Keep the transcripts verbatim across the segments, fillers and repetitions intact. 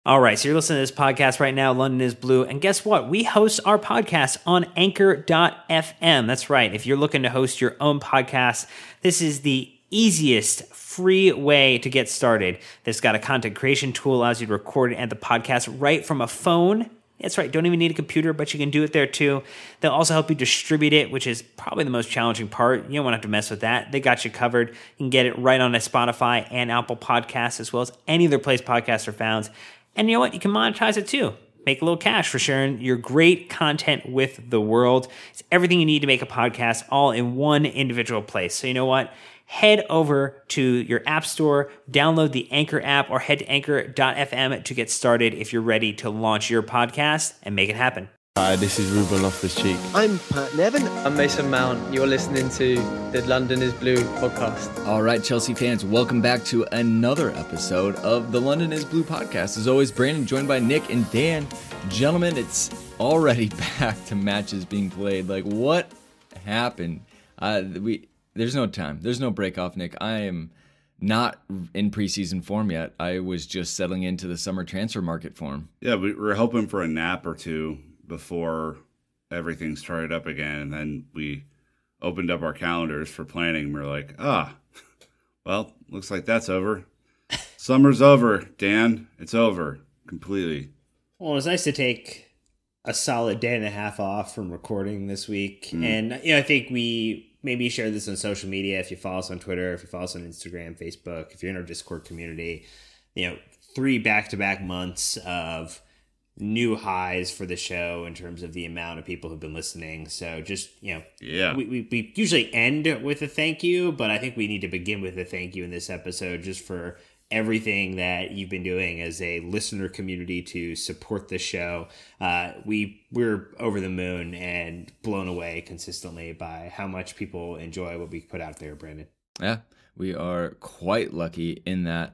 All right, so you're listening to this podcast right now, London is Blue, and guess what? We host our podcast on anchor dot f m. That's right. If you're looking to host your own podcast, this is the easiest free way to get started. This got a content creation tool, allows you to record and add the podcast right from a phone. That's right, don't even need a computer, but you can do it there too. They'll also help you distribute it, which is probably the most challenging part. You don't want to have to mess with that. They got you covered. You can get it right on a Spotify and Apple Podcasts, as well as any other place podcasts are found. And you know what? You can monetize it too. Make a little cash for sharing your great content with the world. It's everything you need to make a podcast all in one individual place. So you know what? Head over to your app store, download the Anchor app, or head to anchor dot f m to get started if you're ready to launch your podcast and make it happen. Hi, this is Ruben Loftus-Cheek. I'm Pat Nevin. I'm Mason Mount. You're listening to the London is Blue podcast. All right, Chelsea fans, welcome back to another episode of the London is Blue podcast. As always, Brandon joined by Nick and Dan. Gentlemen, it's already back to matches being played. Like, what happened? Uh, we... There's no time. There's no break off, Nick. I am not in preseason form yet. I was just settling into the summer transfer market form. Yeah, we were hoping for a nap or two before everything started up again. And then we opened up our calendars for planning. We're like, ah, well, looks like that's over. Summer's over, Dan. It's over completely. Well, it was nice to take a solid day and a half off from recording this week. Mm. And, you know, I think we... maybe share this on social media if you follow us on Twitter, if you follow us on Instagram, Facebook, if you're in our Discord community. You know, three back-to-back months of new highs for the show in terms of the amount of people who've been listening. So just, you know, yeah, we, we, we usually end with a thank you, but I think we need to begin with a thank you in this episode just for everything that you've been doing as a listener community to support the show. Uh, we, we're over the moon and blown away consistently by how much people enjoy what we put out there, Brandon. Yeah, we are quite lucky in that,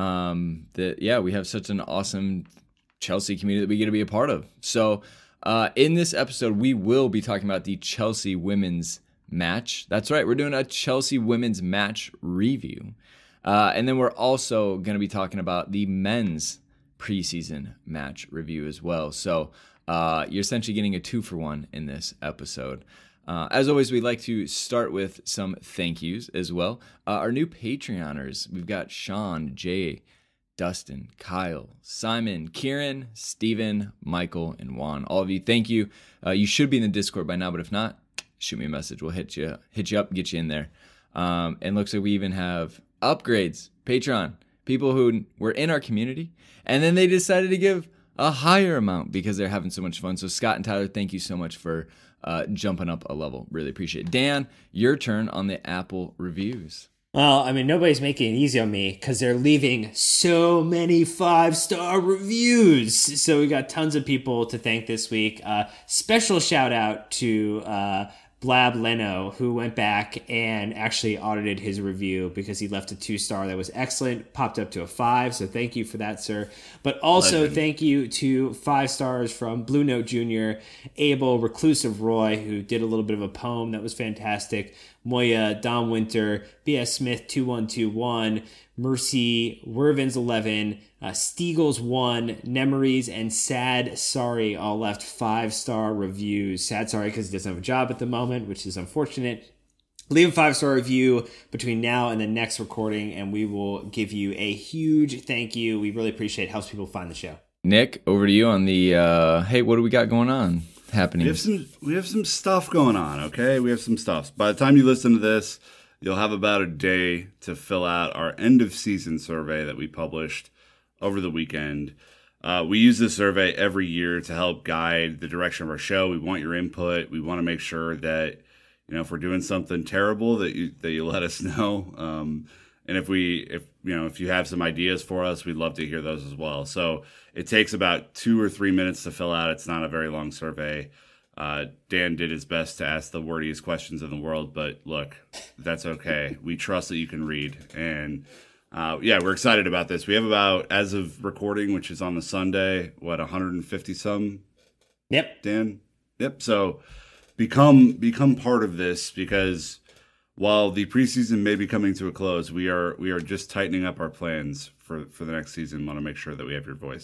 um, that, yeah, we have such an awesome Chelsea community that we get to be a part of. So uh, in this episode, we will be talking about the Chelsea women's match. That's right. We're doing a Chelsea women's match review. Uh, and then we're also going to be talking about the men's preseason match review as well. So uh, you're essentially getting a two for one in this episode. Uh, as always, we'd like to start with some thank yous as well. Uh, our new Patreoners, we've got Sean, Jay, Dustin, Kyle, Simon, Kieran, Steven, Michael, and Juan. All of you, thank you. Uh, you should be in the Discord by now, but if not, shoot me a message. We'll hit you, hit you up, get you in there. Um, and looks like we even have upgrades, Patreon, people who were in our community, and then they decided to give a higher amount because they're having so much fun. So Scott and Tyler, thank you so much for uh, jumping up a level. Really appreciate it. Dan, your turn on the Apple reviews. Well, I mean, nobody's making it easy on me because they're leaving so many five-star reviews. So we got tons of people to thank this week. Uh, special shout out to uh, Blab Leno, who went back and actually audited his review because he left a two-star that was excellent, popped up to a five. So thank you for that, sir. But also Legend. Thank you to five stars from Blue Note Junior, Abel, Reclusive Roy, who did a little bit of a poem that was fantastic, Moya, Don Winter, B S Smith two one two one, Mercy, Wervins eleven, uh, Steagles one, Nemeries, and Sad Sorry all left five-star reviews. Sad Sorry because he doesn't have a job at the moment, which is unfortunate. Leave a five-star review between now and the next recording, and we will give you a huge thank you. We really appreciate it. It helps people find the show. Nick, over to you on the, uh, hey, what do we got going on happening? We have some, we have some stuff going on, okay? We have some stuff. By the time you listen to this, you'll have about a day to fill out our end-of-season survey that we published over the weekend. Uh, we use this survey every year to help guide the direction of our show. We want your input. We want to make sure that, you know, if we're doing something terrible, that you that you let us know. Um, and if we, if you know, if you have some ideas for us, we'd love to hear those as well. So it takes about two or three minutes to fill out. It's not a very long survey. Uh, Dan did his best to ask the wordiest questions in the world, but look, that's okay. We trust that you can read. And uh, yeah, we're excited about this. We have about, as of recording, which is on the Sunday, what, one hundred fifty some? Yep. Dan? Yep. So become become part of this, because while the preseason may be coming to a close, we are we are just tightening up our plans for, for the next season. Want to make sure that we have your voice.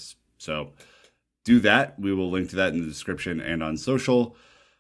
So do that. We will link to that in the description and on social.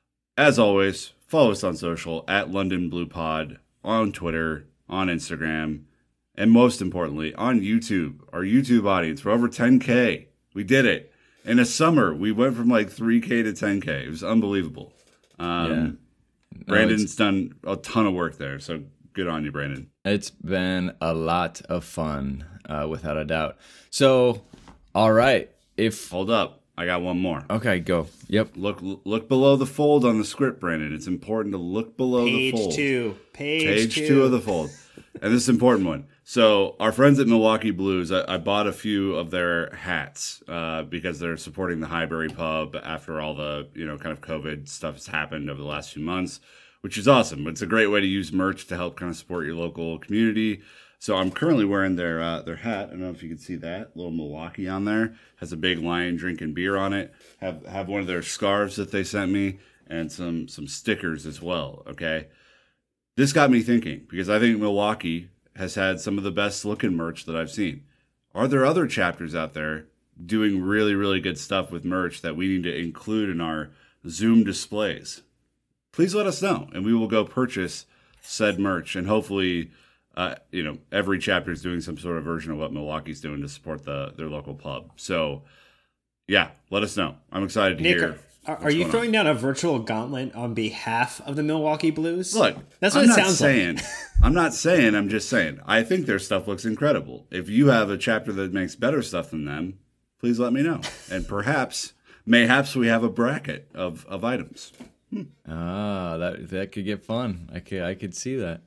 As always, follow us on social at London Blue Pod, on Twitter, on Instagram, and most importantly, on YouTube. Our YouTube audience, we're over ten K. We did it. In a summer, we went from like three K to ten K. It was unbelievable. Um, yeah. No, Brandon's done a ton of work there, so good on you, Brandon. It's been a lot of fun, uh, without a doubt. So, all right. If Hold up. I got one more. Okay, go. Yep. Look look below the fold on the script, Brandon. It's important to look below Page the fold. Page two. Page, Page two. two of the fold. And this is an important one. So our friends at Milwaukee Blues, I, I bought a few of their hats uh, because they're supporting the Highbury Pub after all the, you know, kind of COVID stuff has happened over the last few months, which is awesome. It's a great way to use merch to help kind of support your local community. So I'm currently wearing their uh, their hat. I don't know if you can see that little Milwaukee on there. Has a big lion drinking beer on it. Have have one of their scarves that they sent me and some some stickers as well. Okay, this got me thinking because I think Milwaukee has had some of the best looking merch that I've seen. Are there other chapters out there doing really really good stuff with merch that we need to include in our Zoom displays? Please let us know, and we will go purchase said merch and hopefully. Uh, you know, every chapter is doing some sort of version of what Milwaukee's doing to support the their local pub. So, yeah, let us know. I'm excited to Nick, hear. Are, are you throwing on. down a virtual gauntlet on behalf of the Milwaukee Blues? Look, that's what I'm it not sounds saying, like. I'm not saying. I'm just saying. I think their stuff looks incredible. If you have a chapter that makes better stuff than them, please let me know. And perhaps, mayhaps we have a bracket of of items. Hmm. Ah, that that could get fun. I could I could see that.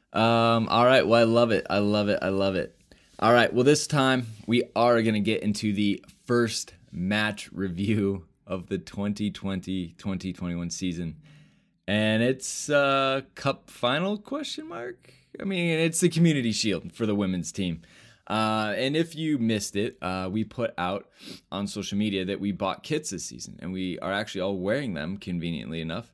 Um, all right. Well, I love it. I love it. I love it. All right. Well, this time we are going to get into the first match review of the twenty twenty twenty twenty-one season. And it's a cup final question mark. I mean, it's the Community Shield for the women's team. Uh, and if you missed it, uh, we put out on social media that we bought kits this season and we are actually all wearing them conveniently enough.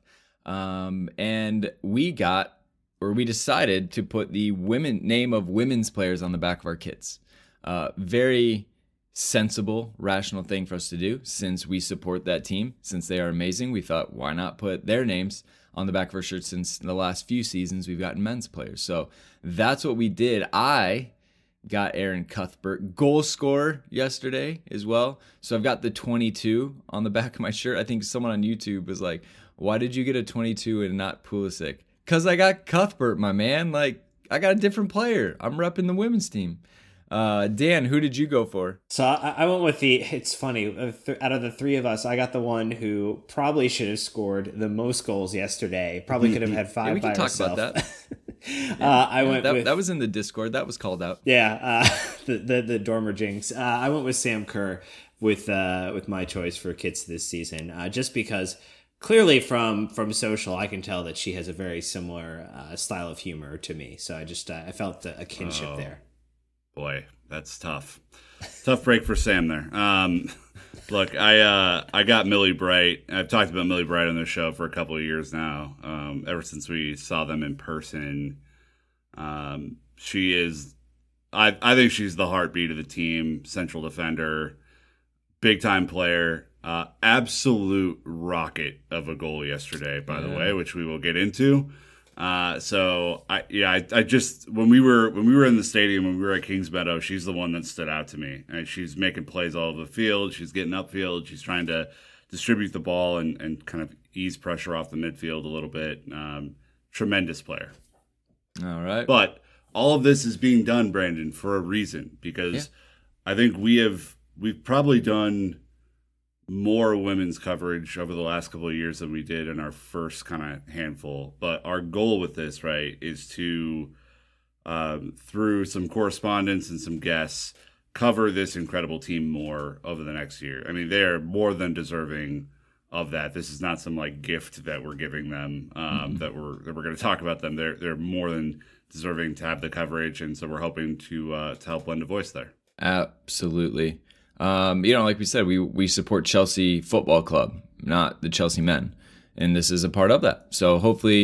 Um, and we got or we decided to put the women name of women's players on the back of our kits. Uh, very sensible, rational thing for us to do since we support that team. Since they are amazing, we thought, why not put their names on the back of our shirts? Since the last few seasons, we've gotten men's players. So that's what we did. I got Aaron Cuthbert, goal scorer yesterday as well. So I've got the twenty-two on the back of my shirt. I think someone on YouTube was like, why did you get a twenty-two and not Pulisic? Because I got Cuthbert, my man. Like, I got a different player. I'm repping the women's team. Uh, Dan, who did you go for? So I, I went with the, it's funny, out of the three of us, I got the one who probably should have scored the most goals yesterday. Probably could have had five yeah, we by can talk herself. about that. yeah. uh, I yeah, went that, with, that was in the Discord. That was called out. Yeah, uh, the, the the Dormer jinx. Uh, I went with Sam Kerr with uh, with my choice for kits this season, uh, just because clearly from from social, I can tell that she has a very similar uh, style of humor to me. So I just uh, I felt a, a kinship oh, there. Boy, that's tough. Tough break for Sam there. Um, look, I uh, I got Millie Bright. I've talked about Millie Bright on the show for a couple of years now. Um, ever since we saw them in person, um, she is. I I think she's the heartbeat of the team. Central defender, big time player. Uh, absolute rocket of a goal yesterday, by yeah. the way, which we will get into. Uh, so I, yeah, I, I just, when we were, when we were in the stadium, when we were at Kings Meadow, she's the one that stood out to me. And she's making plays all over the field. She's getting upfield. She's trying to distribute the ball and, and kind of ease pressure off the midfield a little bit. Um, tremendous player. All right. But all of this is being done, Brandon, for a reason, because yeah. I think we have, we've probably done more women's coverage over the last couple of years than we did in our first kind of handful. But our goal with this, right, is to, um, through some correspondence and some guests, cover this incredible team more over the next year. I mean, they're more than deserving of that. This is not some like gift that we're giving them, um, mm-hmm. that we're that we're going to talk about them. They're they're more than deserving to have the coverage, and so we're hoping to uh, to help lend a voice there. Absolutely. Um, you know, like we said, we we support Chelsea Football Club, not the Chelsea men, and this is a part of that. So hopefully,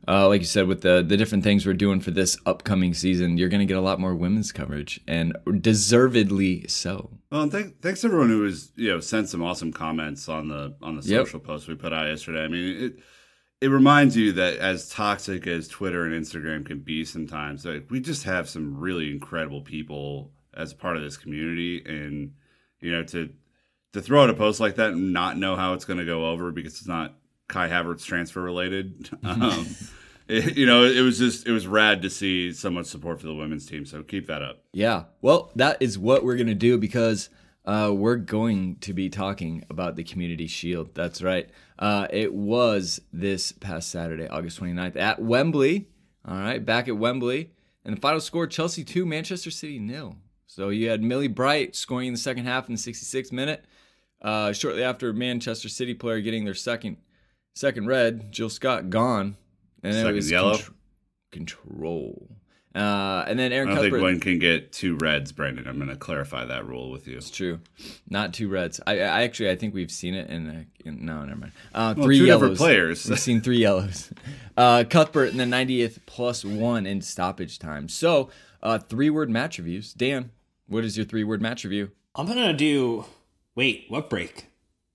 uh, like you said, with the the different things we're doing for this upcoming season, you're going to get a lot more women's coverage, and deservedly so. Well, and th- thanks to everyone who was, you know, sent some awesome comments on the on the Yep. social post we put out yesterday. I mean, it it reminds you that as toxic as Twitter and Instagram can be sometimes, like, we just have some really incredible people as part of this community, and you know, to to throw out a post like that and not know how it's going to go over because it's not Kai Havertz transfer related. Um, it, you know, it was just, it was rad to see so much support for the women's team. So keep that up. Yeah. Well, that is what we're going to do because uh, we're going to be talking about the Community Shield. That's right. Uh, it was this past Saturday, August twenty-ninth at Wembley. All right. Back at Wembley. And the final score, Chelsea two, Manchester City nil. So you had Millie Bright scoring in the second half in the sixty-sixth minute. Uh, shortly after Manchester City player getting their second second red, Jill Scott gone. And then Second it was yellow? contr- control. Uh, and then Aaron I don't think Cuthbert. one can get two reds, Brandon. I'm going to clarify that rule with you. It's true. Not two reds. I, I actually, I think we've seen it in, a, in no, never mind. Uh, Well, three two yellows. different players. We've seen three yellows. Uh, Cuthbert in the ninetieth plus one in stoppage time. So, uh, three-word match reviews. Dan, what is your three-word match review? I'm going to do, wait, what break?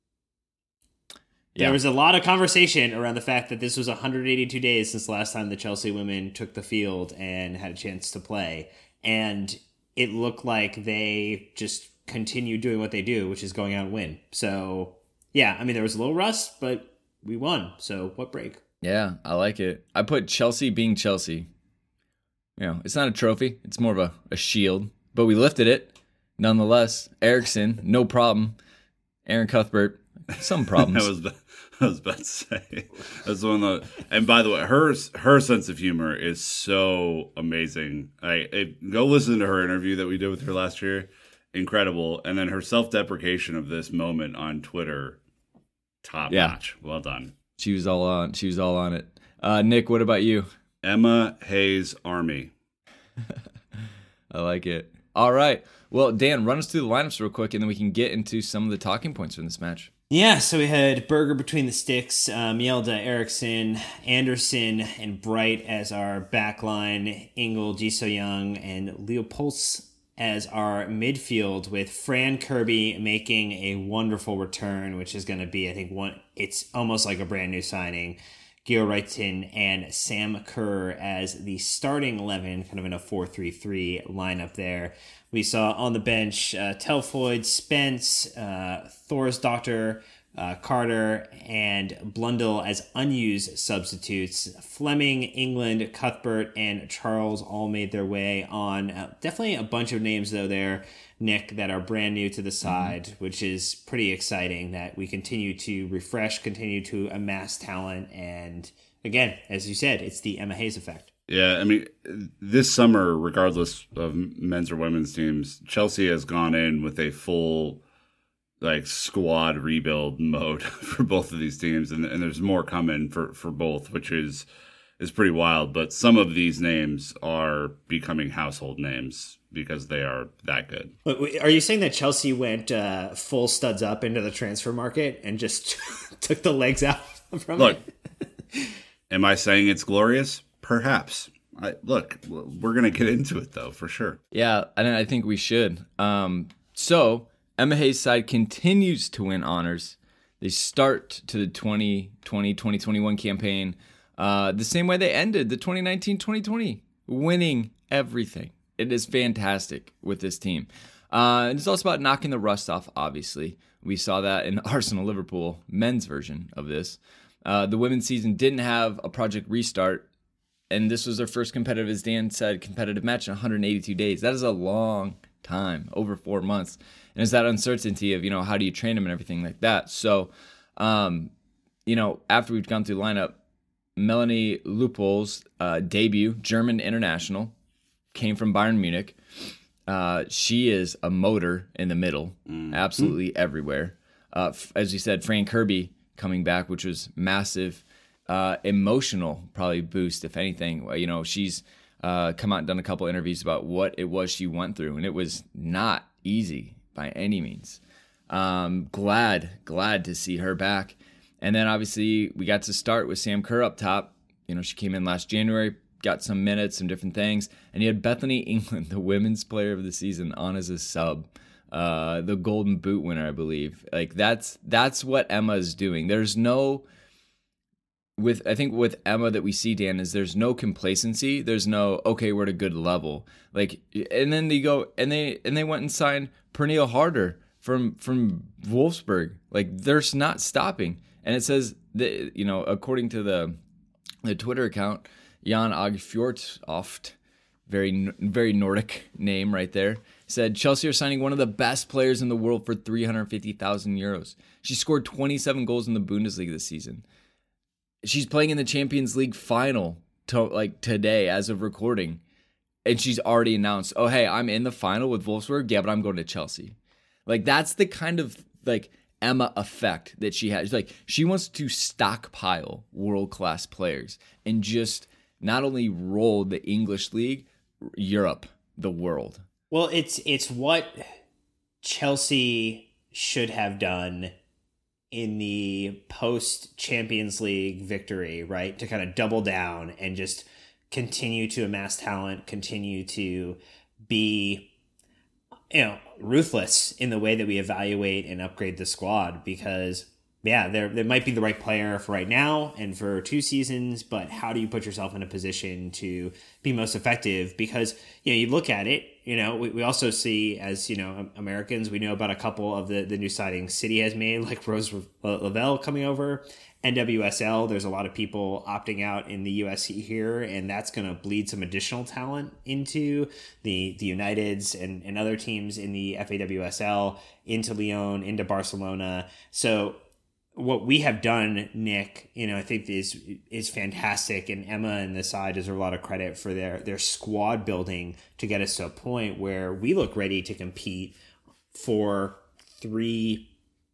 Yeah. There was a lot of conversation around the fact that this was one hundred eighty-two days since the last time the Chelsea women took the field and had a chance to play. And it looked like they just continued doing what they do, which is going out and win. So, yeah, I mean, there was a little rust, but we won. So, what break? Yeah, I like it. I put Chelsea being Chelsea. You know, it's not a trophy. It's more of a, a shield. But we lifted it. Nonetheless, Eriksson, no problem. Aaron Cuthbert, some problems. I was I was about to say that's one of the. And by the way, her her sense of humor is so amazing. I, I go listen to her interview that we did with her last year. Incredible, and then her self deprecation of this moment on Twitter, top Yeah. notch. Well done, She was all on. She was all on it. Uh, Nick, what about you? Emma Hayes Army. I like it. All right. Well, Dan, run us through the lineups real quick, and then we can get into some of the talking points from this match. Yeah, so we had Berger between the sticks, uh, Mjelde, Eriksson, Anderson, and Bright as our backline, Engel, Ji So-young, and Leopolds as our midfield, with Fran Kirby making a wonderful return, which is going to be, I think, one. It's almost like a brand new signing. Gio Reiten and Sam Kerr as the starting eleven, kind of in a four three three lineup there. We saw on the bench uh, Telfoyd, Spence, uh, Thor's Doctor, uh, Carter, and Blundell as unused substitutes. Fleming, England, Cuthbert, and Charles all made their way on. Uh, definitely a bunch of names, though, there, Nick, that are brand new to the side, mm-hmm. which is pretty exciting that we continue to refresh, continue to amass talent. And again, as you said, it's the Emma Hayes effect. Yeah, I mean, this summer, regardless of men's or women's teams, Chelsea has gone in with a full, like, squad rebuild mode for both of these teams, and, and there's more coming for, for both, which is is pretty wild. But some of these names are becoming household names because they are that good. Are you saying that Chelsea went uh, full studs up into the transfer market and just took the legs out from Look, it? Am I saying it's glorious? Perhaps. I, look, we're going to get into it, though, for sure. Yeah, and I think we should. Um, so, Emma Hayes' side continues to win honors. They start to the twenty twenty twenty twenty-one campaign uh, the same way they ended the twenty nineteen twenty twenty, winning everything. It is fantastic with this team. Uh, and it's also about knocking the rust off, obviously. We saw that in Arsenal-Liverpool men's version of this. Uh, the women's season didn't have a Project Restart, and this was their first competitive, as Dan said, competitive match in one hundred eighty-two days. That is a long time, over four months. And it's that uncertainty of, you know, how do you train them and everything like that. So, um, you know, after we've gone through the lineup, Melanie Leupolz's uh, debut, German international, came from Bayern Munich. Uh, she is a motor in the middle, mm. absolutely mm. everywhere. Uh, f- as you said, Fran Kirby coming back, which was massive. Uh, emotional probably boost, if anything. You know, she's uh, come out and done a couple interviews about what it was she went through, and it was not easy by any means. Um, glad, glad to see her back. And then obviously we got to start with Sam Kerr up top, you know, she came in last January, got some minutes, some different things. And you had Bethany England, the women's player of the season, on as a sub. Uh, the Golden Boot winner, I believe. Like that's that's what Emma is doing. There's no with I think with Emma that we see, Dan, is there's no complacency. There's no okay, we're at a good level. Like, and then they go and they and they went and signed Pernille Harder from from Wolfsburg. Like they're not stopping. And it says that, you know, according to the the Twitter account, Jan Agfjortoft, very very Nordic name right there, said Chelsea are signing one of the best players in the world for three hundred fifty thousand euros. She scored twenty-seven goals in the Bundesliga this season. She's playing in the Champions League final to, like today as of recording. And she's already announced, oh, hey, I'm in the final with Wolfsburg. Yeah, but I'm going to Chelsea. Like that's the kind of like Emma effect that she has. Like she wants to stockpile world-class players and just not only roll the English league, Europe, the world. Well, it's it's what Chelsea should have done in the post Champions League victory, right? To kind of double down and just continue to amass talent, continue to be, you know, ruthless in the way that we evaluate and upgrade the squad. Because yeah, there there might be the right player for right now and for two seasons, but how do you put yourself in a position to be most effective? Because, you know, you look at it, you know, we, we also see as, you know, Americans, we know about a couple of the, the new signings City has made, like Rose Lavelle coming over. N W S L, there's a lot of people opting out in the U S here, and that's going to bleed some additional talent into the the Uniteds and, and other teams in the F A W S L, into Lyon, into Barcelona. So what we have done, Nick, you know, I think is is fantastic, and Emma and the side deserve a lot of credit for their their squad building to get us to a point where we look ready to compete for three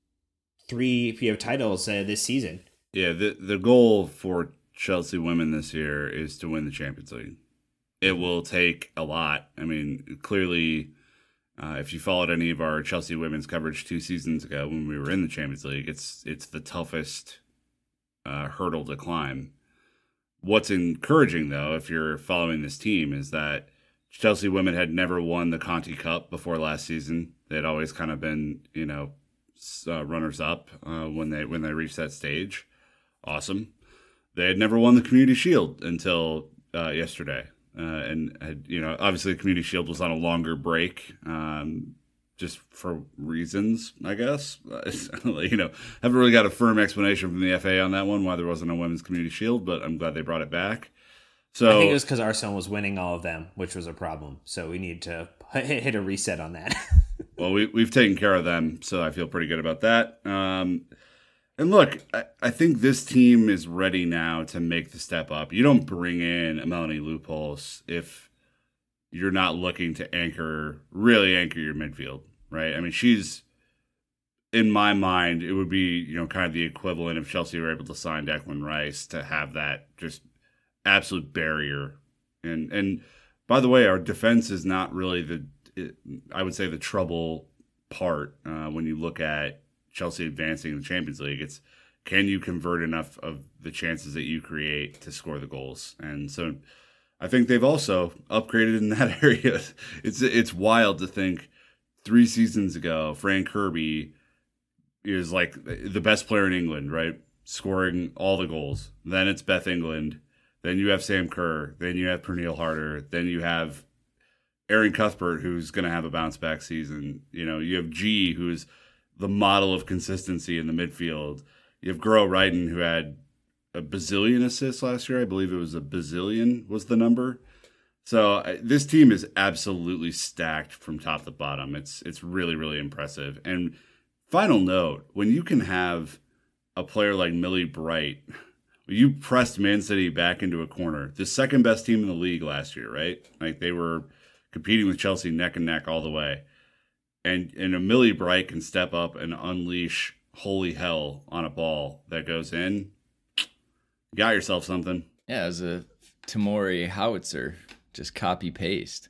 three you know, titles uh, this season. Yeah, the the goal for Chelsea women this year is to win the Champions League. It will take a lot. I mean, clearly, uh, if you followed any of our Chelsea women's coverage two seasons ago when we were in the Champions League, it's it's the toughest uh, hurdle to climb. What's encouraging, though, if you're following this team, is that Chelsea women had never won the Conti Cup before last season. They'd always kind of been, you know, uh, runners-up uh, when they when they reached that stage. Awesome. They had never won the Community Shield until uh, yesterday. Uh, and, had, you know, obviously the Community Shield was on a longer break um, just for reasons, I guess. you know, haven't really got a firm explanation from the F A on that one, why there wasn't a Women's Community Shield, but I'm glad they brought it back. So I think it was because Arsenal was winning all of them, which was a problem. So we need to hit, hit a reset on that. Well, we, we've taken care of them, so I feel pretty good about that. Um And look, I, I think this team is ready now to make the step up. You don't bring in a Melanie Leupolz if you're not looking to anchor, really anchor your midfield, right? I mean, she's, in my mind, it would be, you know, kind of the equivalent if Chelsea were able to sign Declan Rice to have that just absolute barrier. And, and by the way, our defense is not really the, it, I would say, the trouble part uh, when you look at Chelsea advancing in the Champions League. It's, can you convert enough of the chances that you create to score the goals? And so I think they've also upgraded in that area. It's it's wild to think three seasons ago, Fran Kirby is like the best player in England, right? Scoring all the goals. Then it's Beth England. Then you have Sam Kerr. Then you have Pernille Harder. Then you have Erin Cuthbert, who's going to have a bounce back season. You know, you have G, who's the model of consistency in the midfield. You have Guro Reiten, who had a bazillion assists last year. I believe it was a bazillion was the number. So uh, this team is absolutely stacked from top to bottom. It's it's really, really impressive. And final note, when you can have a player like Millie Bright, you pressed Man City back into a corner, the second best team in the league last year, right? Like they were competing with Chelsea neck and neck all the way. And and a Millie Bright can step up and unleash holy hell on a ball that goes in. You got yourself something. Yeah, as a Tamori howitzer, just copy paste.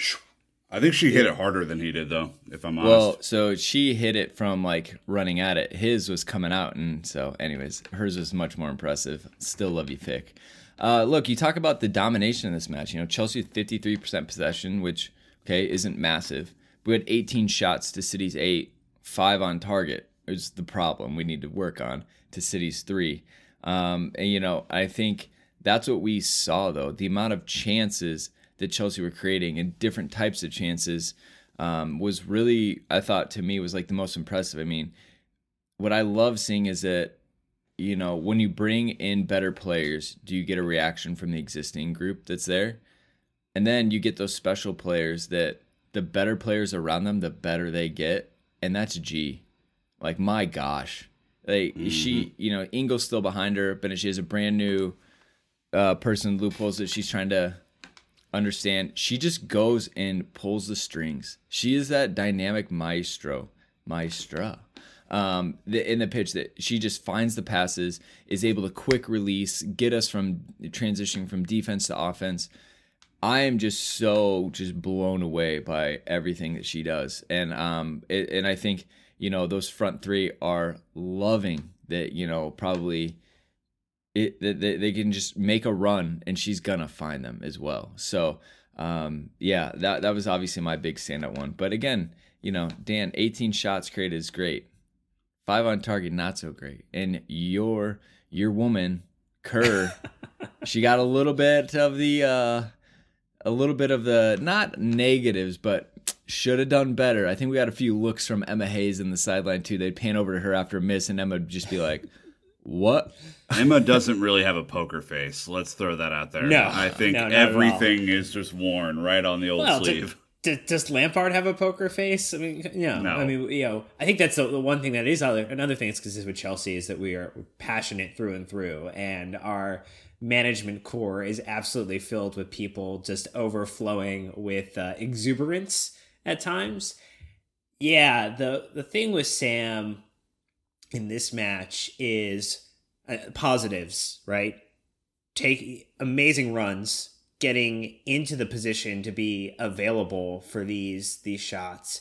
I think she hit it harder than he did, though, if I'm honest. Well, so she hit it from like running at it. His was coming out, and so, anyways, hers was much more impressive. Still love you, Fick. Uh, look, you talk about the domination in this match. You know, Chelsea with fifty-three percent possession, which, okay, isn't massive. We had eighteen shots to City's eight, five on target. Is the problem we need to work on to City's three. Um, and, you know, I think that's what we saw, though. The amount of chances that Chelsea were creating and different types of chances um, was really, I thought, to me, was like the most impressive. I mean, what I love seeing is that, you know, when you bring in better players, do you get a reaction from the existing group that's there? And then you get those special players that the better players around them, the better they get. And that's G. Like, my gosh. Like, mm-hmm. she, you know, Ingles still behind her, but she has a brand new uh, person, loopholes that she's trying to understand. She just goes and pulls the strings. She is that dynamic maestro. Maestra. Um, the, in the pitch that she just finds the passes, is able to quick release, get us from transitioning from defense to offense. I am just so just blown away by everything that she does. And, um, it, and I think, you know, those front three are loving that, you know, probably it, that they, they can just make a run and she's going to find them as well. So, um, yeah, that, that was obviously my big standout one. But again, you know, Dan, eighteen shots created is great. Five on target, not so great. And your your woman, Kerr, she got a little bit of the uh, a little bit of the not negatives, but should have done better. I think we got a few looks from Emma Hayes in the sideline too. They'd pan over to her after a miss, and Emma would just be like, "What?" Emma doesn't really have a poker face. Let's throw that out there. No, I think no, everything is just worn right on the old well, sleeve. To, Does Lampard have a poker face? I mean, yeah. No. I mean, you know, I think that's the, the one thing that is other. Another thing that's consistent with Chelsea is that we are passionate through and through, and our management core is absolutely filled with people just overflowing with uh, exuberance at times. Yeah, the the thing with Sam in this match is uh, positives, right? Take amazing runs. Getting into the position to be available for these these shots,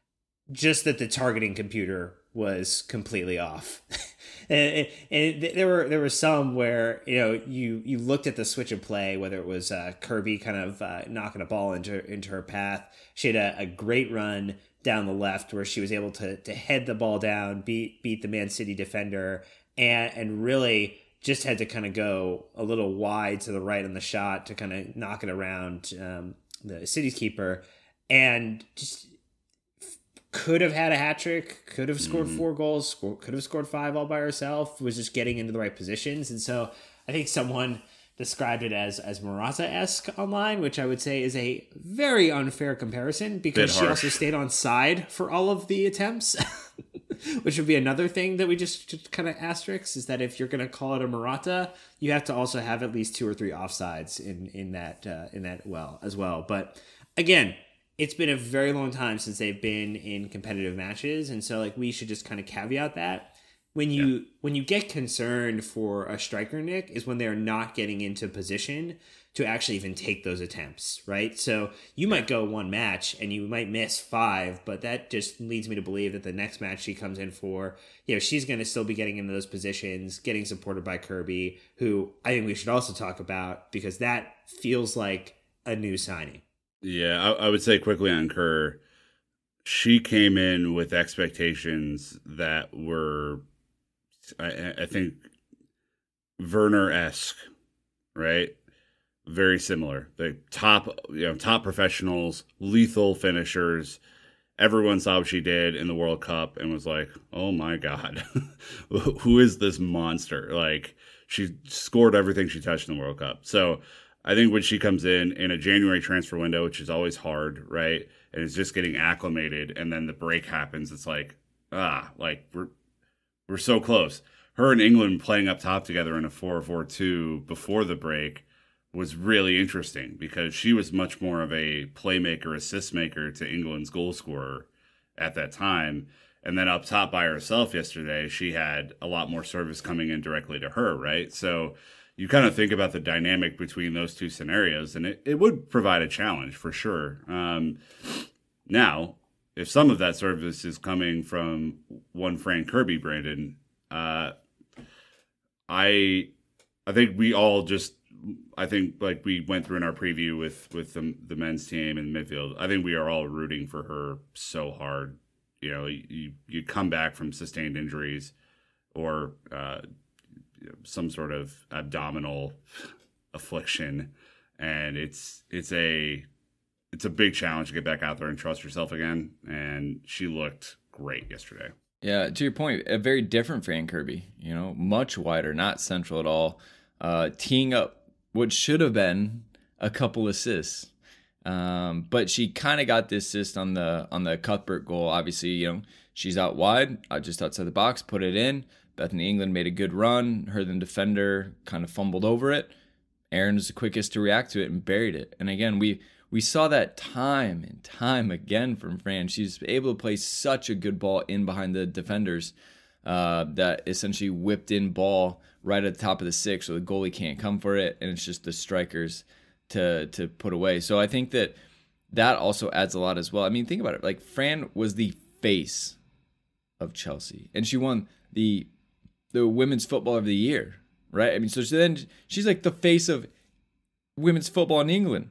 just that the targeting computer was completely off. and, and there were there were some where, you know, you you looked at the switch of play, whether it was uh, Kirby kind of uh, knocking a ball into into her path. She had a, a great run down the left where she was able to to head the ball down, beat beat the Man City defender, and and really just had to kind of go a little wide to the right on the shot to kind of knock it around um, the City's keeper, and just could have had a hat trick, could have scored mm-hmm. four goals, score, could have scored five all by herself, was just getting into the right positions. And so I think someone described it as as Morata-esque online, which I would say is a very unfair comparison because she also stayed on side for all of the attempts. Which would be another thing that we just, just kind of asterisk is that if you're going to call it a Morata, you have to also have at least two or three offsides in in that uh, in that well as well. But again, it's been a very long time since they've been in competitive matches, and so like we should just kind of caveat that when you yeah. when you get concerned for a striker, Nick, is when they're not getting into position to actually even take those attempts, right? So you might go one match and you might miss five, but that just leads me to believe that the next match she comes in for, you know, she's going to still be getting into those positions, getting supported by Kirby, who I think we should also talk about because that feels like a new signing. Yeah, I, I would say quickly on Kerr, she came in with expectations that were, I, I think, Werner-esque, right? Very similar. The top, you know, top professionals, lethal finishers. Everyone saw what she did in the World Cup and was like, "Oh my God, who is this monster?" Like she scored everything she touched in the World Cup. So I think when she comes in in a January transfer window, which is always hard, right, and is just getting acclimated, and then the break happens, it's like, ah, like we're we're so close. Her and England playing up top together in a four four two before the break was really interesting because she was much more of a playmaker, assist maker to England's goal scorer at that time. And then up top by herself yesterday, she had a lot more service coming in directly to her, right? So you kind of think about the dynamic between those two scenarios, and it, it would provide a challenge for sure. Um, now, if some of that service is coming from one Fran Kirby, Brandon, uh, I I think we all just I think like we went through in our preview with with the, the men's team and midfield, I think we are all rooting for her so hard. You know, you you come back from sustained injuries or uh, some sort of abdominal affliction, and it's it's a it's a big challenge to get back out there and trust yourself again. And she looked great yesterday. Yeah, to your point, a very different Fran Kirby. You know, much wider, not central at all. Uh, teeing up what should have been a couple assists, um, but she kind of got the assist on the on the Cuthbert goal. Obviously, you know, she's out wide, uh, just outside the box, put it in. Bethany England made a good run. Her then defender kind of fumbled over it. Aaron was the quickest to react to it and buried it. And again, we we saw that time and time again from Fran. She's able to play such a good ball in behind the defenders uh, that essentially whipped in ball right at the top of the six, so the goalie can't come for it, and it's just the strikers to to put away. So I think that that also adds a lot as well. I mean, think about it. Like, Fran was the face of Chelsea, and she won the the Women's Footballer of the Year, right? I mean, so then she's like the face of women's football in England.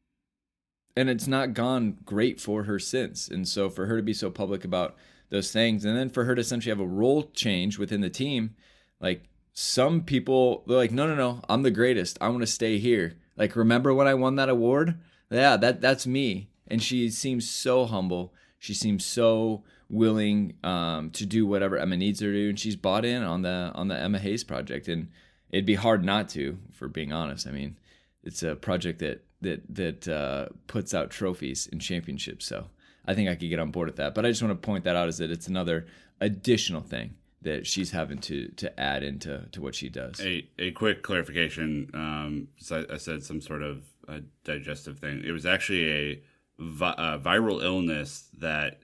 And it's not gone great for her since. And so for her to be so public about those things, and then for her to essentially have a role change within the team, like, some people, they're like, no, no, no, I'm the greatest. I want to stay here. Like, remember when I won that award? Yeah, that that's me. And she seems so humble. She seems so willing um, to do whatever Emma needs her to do. And she's bought in on the on the Emma Hayes project. And it'd be hard not to, for being honest. I mean, it's a project that that that uh, puts out trophies and championships. So I think I could get on board with that. But I just want to point that out, is that it's another additional thing that she's having to to add into to what she does. A a quick clarification. Um, so I, I said some sort of a digestive thing. It was actually a, vi- a viral illness that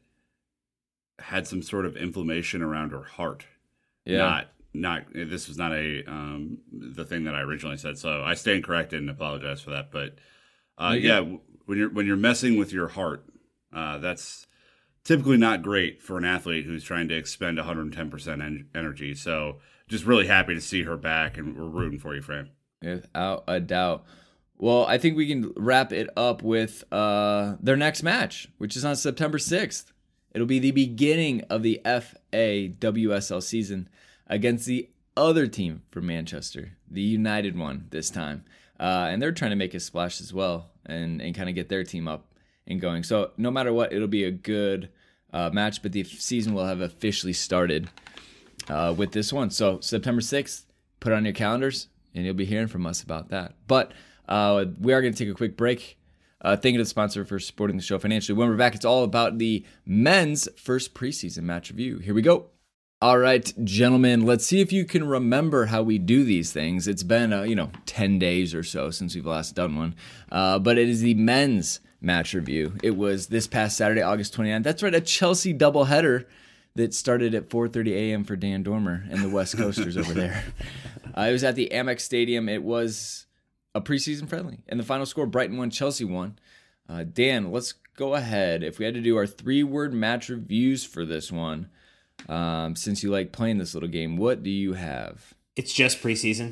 had some sort of inflammation around her heart. Yeah. Not not. This was not a um, the thing that I originally said. So I stand corrected and apologize for that. But uh, yeah, when you're when you're messing with your heart, uh, that's typically not great for an athlete who's trying to expend one hundred ten percent en- energy. So just really happy to see her back, and we're rooting for you, Fran. Without a doubt. Well, I think we can wrap it up with uh, their next match, which is on September sixth. It'll be the beginning of the F A W S L season against the other team from Manchester, the United one this time. Uh, and they're trying to make a splash as well and, and kind of get their team up and going. So no matter what, it'll be a good uh, match, but the season will have officially started uh, with this one. So September sixth, put it on your calendars, and you'll be hearing from us about that. But uh, we are going to take a quick break. Uh, thank you to the sponsor for supporting the show financially. When we're back, it's all about the men's first preseason match review. Here we go. All right, gentlemen, let's see if you can remember how we do these things. It's been, uh, you know, ten days or so since we've last done one. Uh, but it is the men's match review. It was this past Saturday, August twenty-ninth. That's right, a Chelsea doubleheader that started at four thirty a.m. for Dan Dormer and the West Coasters over there. Uh, it was at the Amex Stadium. It was a preseason friendly. And the final score, Brighton won, Chelsea won. Uh, Dan, let's go ahead. If we had to do our three-word match reviews for this one, um, since you like playing this little game, what do you have? It's just preseason.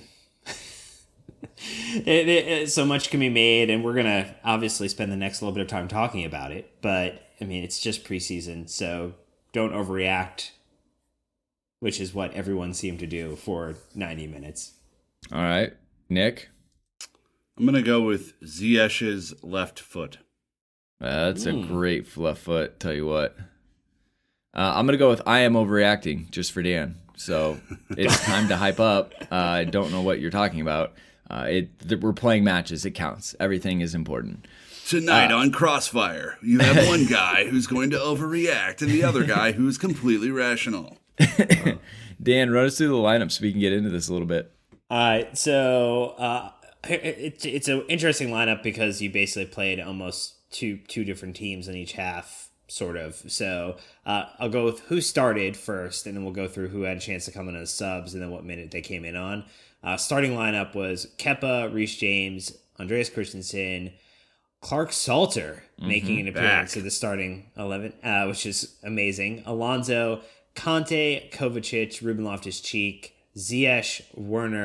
it, it, it, so much can be made, and we're going to obviously spend the next little bit of time talking about it. But, I mean, it's just preseason, so don't overreact, which is what everyone seemed to do for ninety minutes. All right. Nick? I'm going to go with Ziyech's left foot. Uh, that's Mm. a great left foot, tell you what. Uh, I'm going to go with I am overreacting, just for Dan. So it's time to hype up. Uh, I don't know what you're talking about. Uh, it th- We're playing matches. It counts. Everything is important. Tonight uh, on Crossfire, you have one guy who's going to overreact and the other guy who's completely rational. Dan, run us through the lineup so we can get into this a little bit. All right, so uh, it, it's an interesting lineup because you basically played almost two two different teams in each half, sort of. So uh, I'll go with who started first, and then we'll go through who had a chance to come in as subs, and then what minute they came in on. Uh, starting lineup was Kepa, Reece James, Andreas Christensen, Clark Salter mm-hmm, making an appearance at the starting eleven, uh, which is amazing. Alonso, Conte, Kovacic, Ruben Loftus-Cheek, Ziyech, Werner,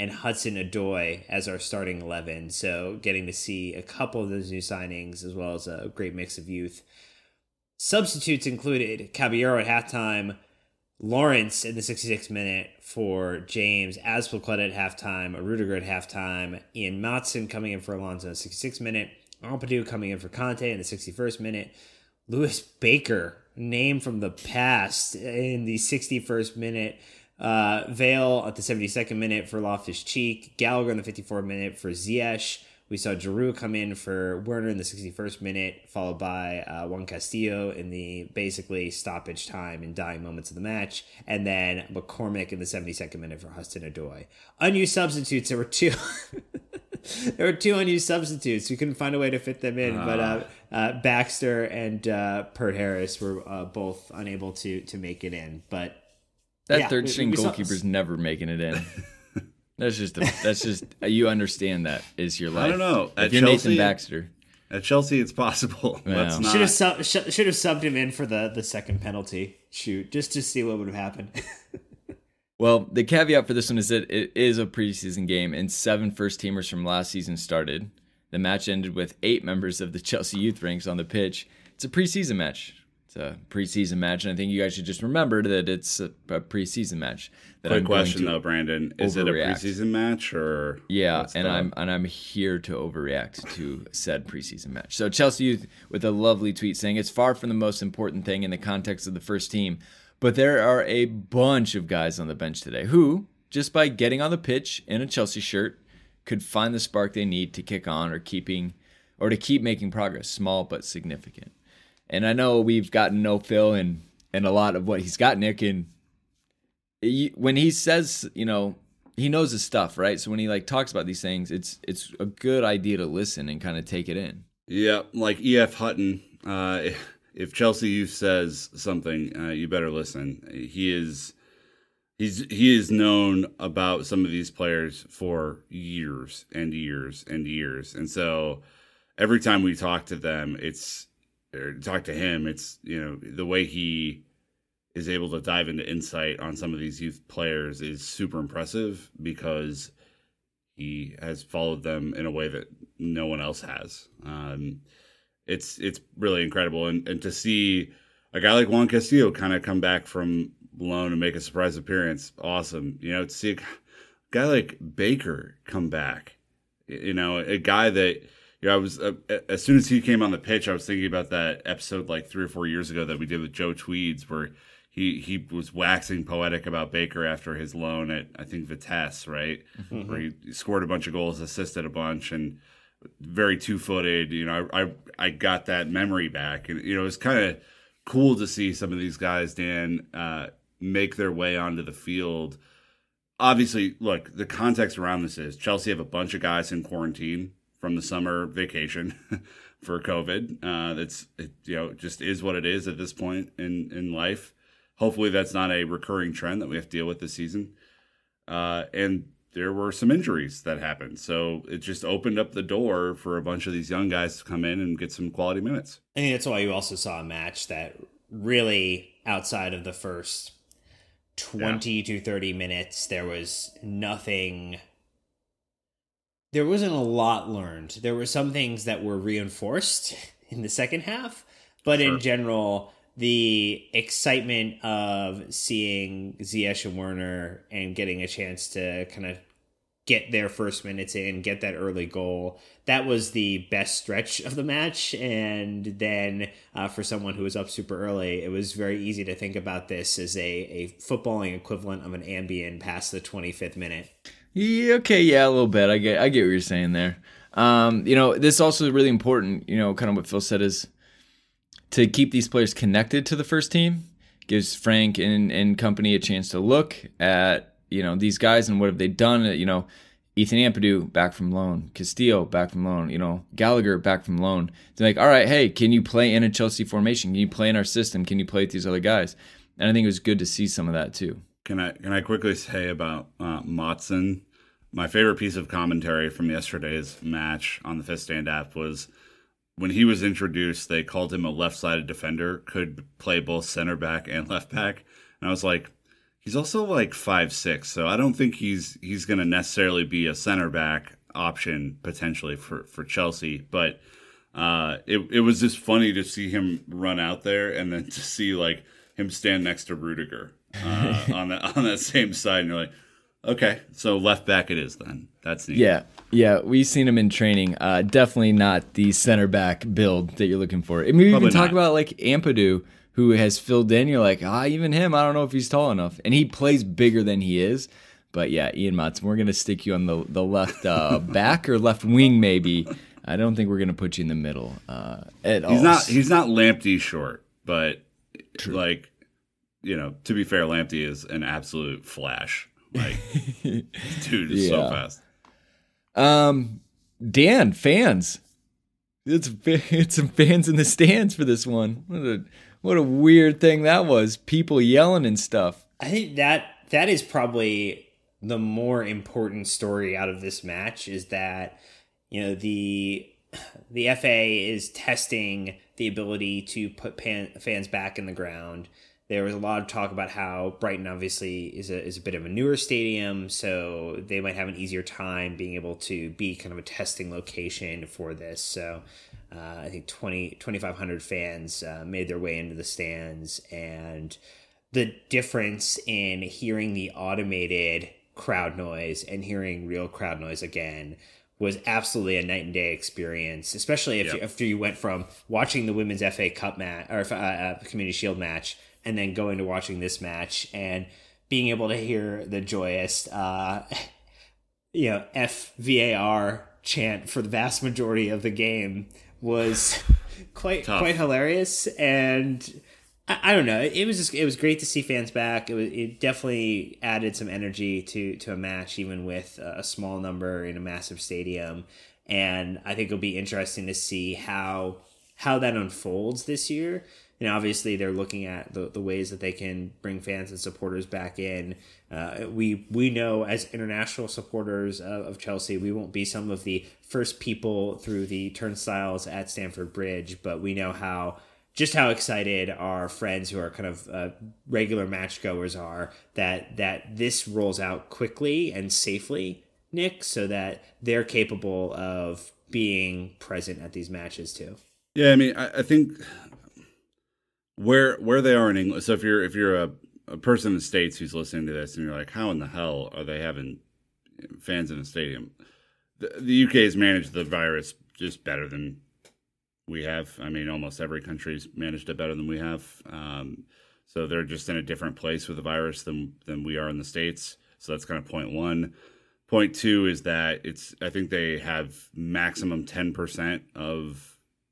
and Hudson Odoi as our starting eleven. So getting to see a couple of those new signings as well as a great mix of youth. Substitutes included Caballero at halftime, Lawrence in the sixty-sixth minute for James, Azpilicueta at halftime, Rudiger at halftime, Ian Matson coming in for Alonso in the sixty-sixth minute, Ampadu coming in for Conte in the sixty-first minute, Lewis Baker, name from the past, in the sixty-first minute, uh, Vale at the seventy-second minute for Loftus-Cheek, Gallagher in the fifty-fourth minute for Ziyech. We saw Giroud come in for Werner in the sixty-first minute, followed by uh, Juan Castillo in the basically stoppage time and dying moments of the match, and then McCormick in the seventy-second minute for Hudson Odoi. Unused substitutes, there were two. There were two unused substitutes. We couldn't find a way to fit them in, uh, but uh, uh, Baxter and uh, Pert Harris were uh, both unable to to make it in. But that yeah, third string we, we goalkeeper's saw... never making it in. That's just a, that's just you understand that is your life. I don't know. If At you're Chelsea, Nathan Baxter. At Chelsea, it's possible. Yeah. Let's not. Should have sub, sh- should have subbed him in for the, the second penalty shoot just to see what would have happened. Well, the caveat for this one is that it is a preseason game, and seven first-teamers from last season started. The match ended with eight members of the Chelsea youth ranks on the pitch. It's a preseason match. It's a preseason match, and I think you guys should just remember that it's a, a preseason match. That Quick I'm going question to though, Brandon: is it a overreact. preseason match or? Yeah, what's and the- I'm and I'm here to overreact to said preseason match. So Chelsea youth with a lovely tweet saying it's far from the most important thing in the context of the first team, but there are a bunch of guys on the bench today who, just by getting on the pitch in a Chelsea shirt, could find the spark they need to kick on or keeping or to keep making progress, small but significant. And I know we've gotten no Phil and and a lot of what he's got, Nick, and he, when he says, you know, he knows his stuff, right? So when he like talks about these things, it's it's a good idea to listen and kind of take it in. Yeah, like E F Hutton. Uh, if Chelsea Youth says something, uh, you better listen. He is he's he is known about some of these players for years and years and years, and so every time we talk to them, it's or talk to him, it's you know the way he is able to dive into insight on some of these youth players is super impressive because he has followed them in a way that no one else has. Um, it's it's really incredible, and and to see a guy like Juan Castillo kind of come back from loan and make a surprise appearance, awesome. You know, to see a guy like Baker come back, you know, a guy that. Yeah, you know, I was uh, as soon as he came on the pitch, I was thinking about that episode like three or four years ago that we did with Joe Tweeds, where he he was waxing poetic about Baker after his loan at I think Vitesse, right, mm-hmm. where he scored a bunch of goals, assisted a bunch, and very two footed. You know, I, I I got that memory back, and you know, it was kind of cool to see some of these guys, Dan, uh, make their way onto the field. Obviously, look, the context around this is Chelsea have a bunch of guys in quarantine from the summer vacation for COVID. Uh, that's, it, you know, just is what it is at this point in, in life. Hopefully that's not a recurring trend that we have to deal with this season. Uh, and there were some injuries that happened. So it just opened up the door for a bunch of these young guys to come in and get some quality minutes. I think that's why you also saw a match that really, outside of the first twenty yeah. to thirty minutes, there was nothing... There wasn't a lot learned. There were some things that were reinforced in the second half, but sure. in general, the excitement of seeing Ziyech and Werner and getting a chance to kind of get their first minutes in, get that early goal, that was the best stretch of the match. And then uh, for someone who was up super early, it was very easy to think about this as a, a footballing equivalent of an ambient past the twenty-fifth minute. Yeah, okay, yeah, a little bit. I get I get what you're saying there. Um, you know, this also is really important, you know, kind of what Phil said is to keep these players connected to the first team. Gives Frank and, and company a chance to look at, you know, these guys and what have they done. You know, Ethan Ampadu back from loan, Castillo back from loan, you know, Gallagher back from loan. They're like, all right, hey, can you play in a Chelsea formation? Can you play in our system? Can you play with these other guys? And I think it was good to see some of that too. Can I can I quickly say about uh, Matson? My favorite piece of commentary from yesterday's match on the Fifth Stand app was when he was introduced, they called him a left-sided defender, could play both center back and left back. And I was like, he's also like five six, so I don't think he's he's going to necessarily be a center back option potentially for, for Chelsea. But uh, it it was just funny to see him run out there and then to see like him stand next to Rudiger uh, on that on that same side, and you're like, okay, so left back it is then. That's neat. Yeah, yeah, we've seen him in training. Uh, definitely not the center back build that you're looking for. I mean, we Probably even talk not. about like Ampadu, who has filled in. You're like, ah, even him, I don't know if he's tall enough, and he plays bigger than he is. But yeah, Ian Matson, we're gonna stick you on the the left uh, back or left wing maybe. I don't think we're gonna put you in the middle uh, at all. He's not he's not Lamptey short, but like, you know, to be fair, Lamptey is an absolute flash. Like, dude is so Yeah. fast. Um, Dan, fans. It's it's some fans in the stands for this one. What a what a weird thing that was. People yelling and stuff. I think that that is probably the more important story out of this match is that, you know, the the F A is testing the ability to put pan, fans back in the ground. There was a lot of talk about how Brighton obviously is a is a bit of a newer stadium, so they might have an easier time being able to be kind of a testing location for this. So uh, I think twenty, twenty-five hundred fans uh, made their way into the stands, and the difference in hearing the automated crowd noise and hearing real crowd noise again was absolutely a night and day experience, especially if Yep. you, after you went from watching the Women's F A Cup match or uh, uh, Community Shield match and then going to watching this match and being able to hear the joyous, uh, you know, F V A R chant for the vast majority of the game was quite Tough. quite hilarious. And I, I don't know, it was just it was great to see fans back. It was it definitely added some energy to to a match, even with a small number in a massive stadium. And I think it'll be interesting to see how how that unfolds this year. And obviously they're looking at the, the ways that they can bring fans and supporters back in. Uh, we we know as international supporters of, of Chelsea, we won't be some of the first people through the turnstiles at Stamford Bridge, but we know how just how excited our friends who are kind of uh, regular match goers are that that this rolls out quickly and safely, Nick, so that they're capable of being present at these matches too. Yeah, I mean, I, I think where where they are in England. So if you're if you're a, a person in the States who's listening to this and you're like, how in the hell are they having fans in a stadium? The, the U K has managed the virus just better than we have. I mean, almost every country's managed it better than we have. Um, so they're just in a different place with the virus than than we are in the States. So that's kind of point one. Point two is that it's. I think they have maximum ten percent of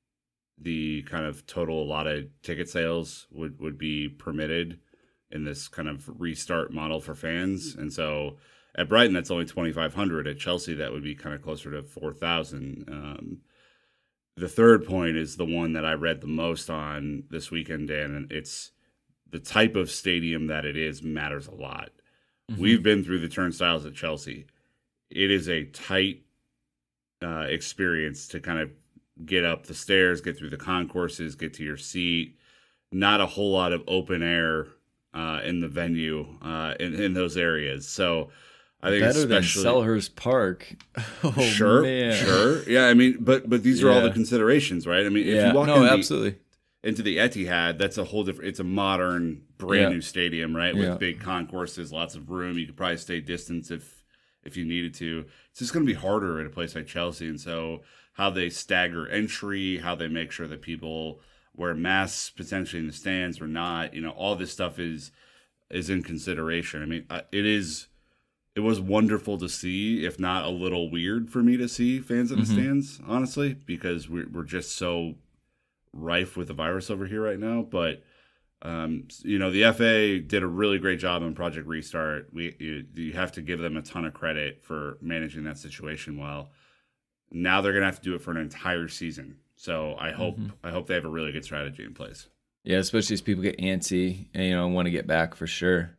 the kind of total allotted ticket sales would, would be permitted in this kind of restart model for fans. And so at Brighton, that's only twenty-five hundred. At Chelsea, that would be kind of closer to four thousand. Um, the third point is the one that I read the most on this weekend, Dan, and it's the type of stadium that it is matters a lot. Mm-hmm. We've been through the turnstiles at Chelsea. It is a tight uh, experience to kind of get up the stairs, get through the concourses, get to your seat. Not a whole lot of open air uh, in the venue uh, in, in those areas. So I think Better than especially Selhurst Park. Oh, sure, man. sure, yeah. I mean, but but these are all Yeah. the considerations, right? I mean, if Yeah, you walk no, in absolutely. the, into the Etihad, that's a whole different. It's a modern, brand Yeah. new stadium, right? With Yeah. big concourses, lots of room. You could probably stay distance if if you needed to. It's just going to be harder at a place like Chelsea, and so how they stagger entry, how they make sure that people wear masks potentially in the stands or not, you know, all this stuff is is in consideration. I mean, it is it was wonderful to see, if not a little weird for me to see fans in the Mm-hmm. stands, honestly, because we're we're just so rife with the virus over here right now. But um, you know, the F A did a really great job on Project Restart. We you, you have to give them a ton of credit for managing that situation well. Now they're gonna have to do it for an entire season. So I hope Mm-hmm. I hope they have a really good strategy in place. Yeah, especially as people get antsy and, you know, want to get back for sure.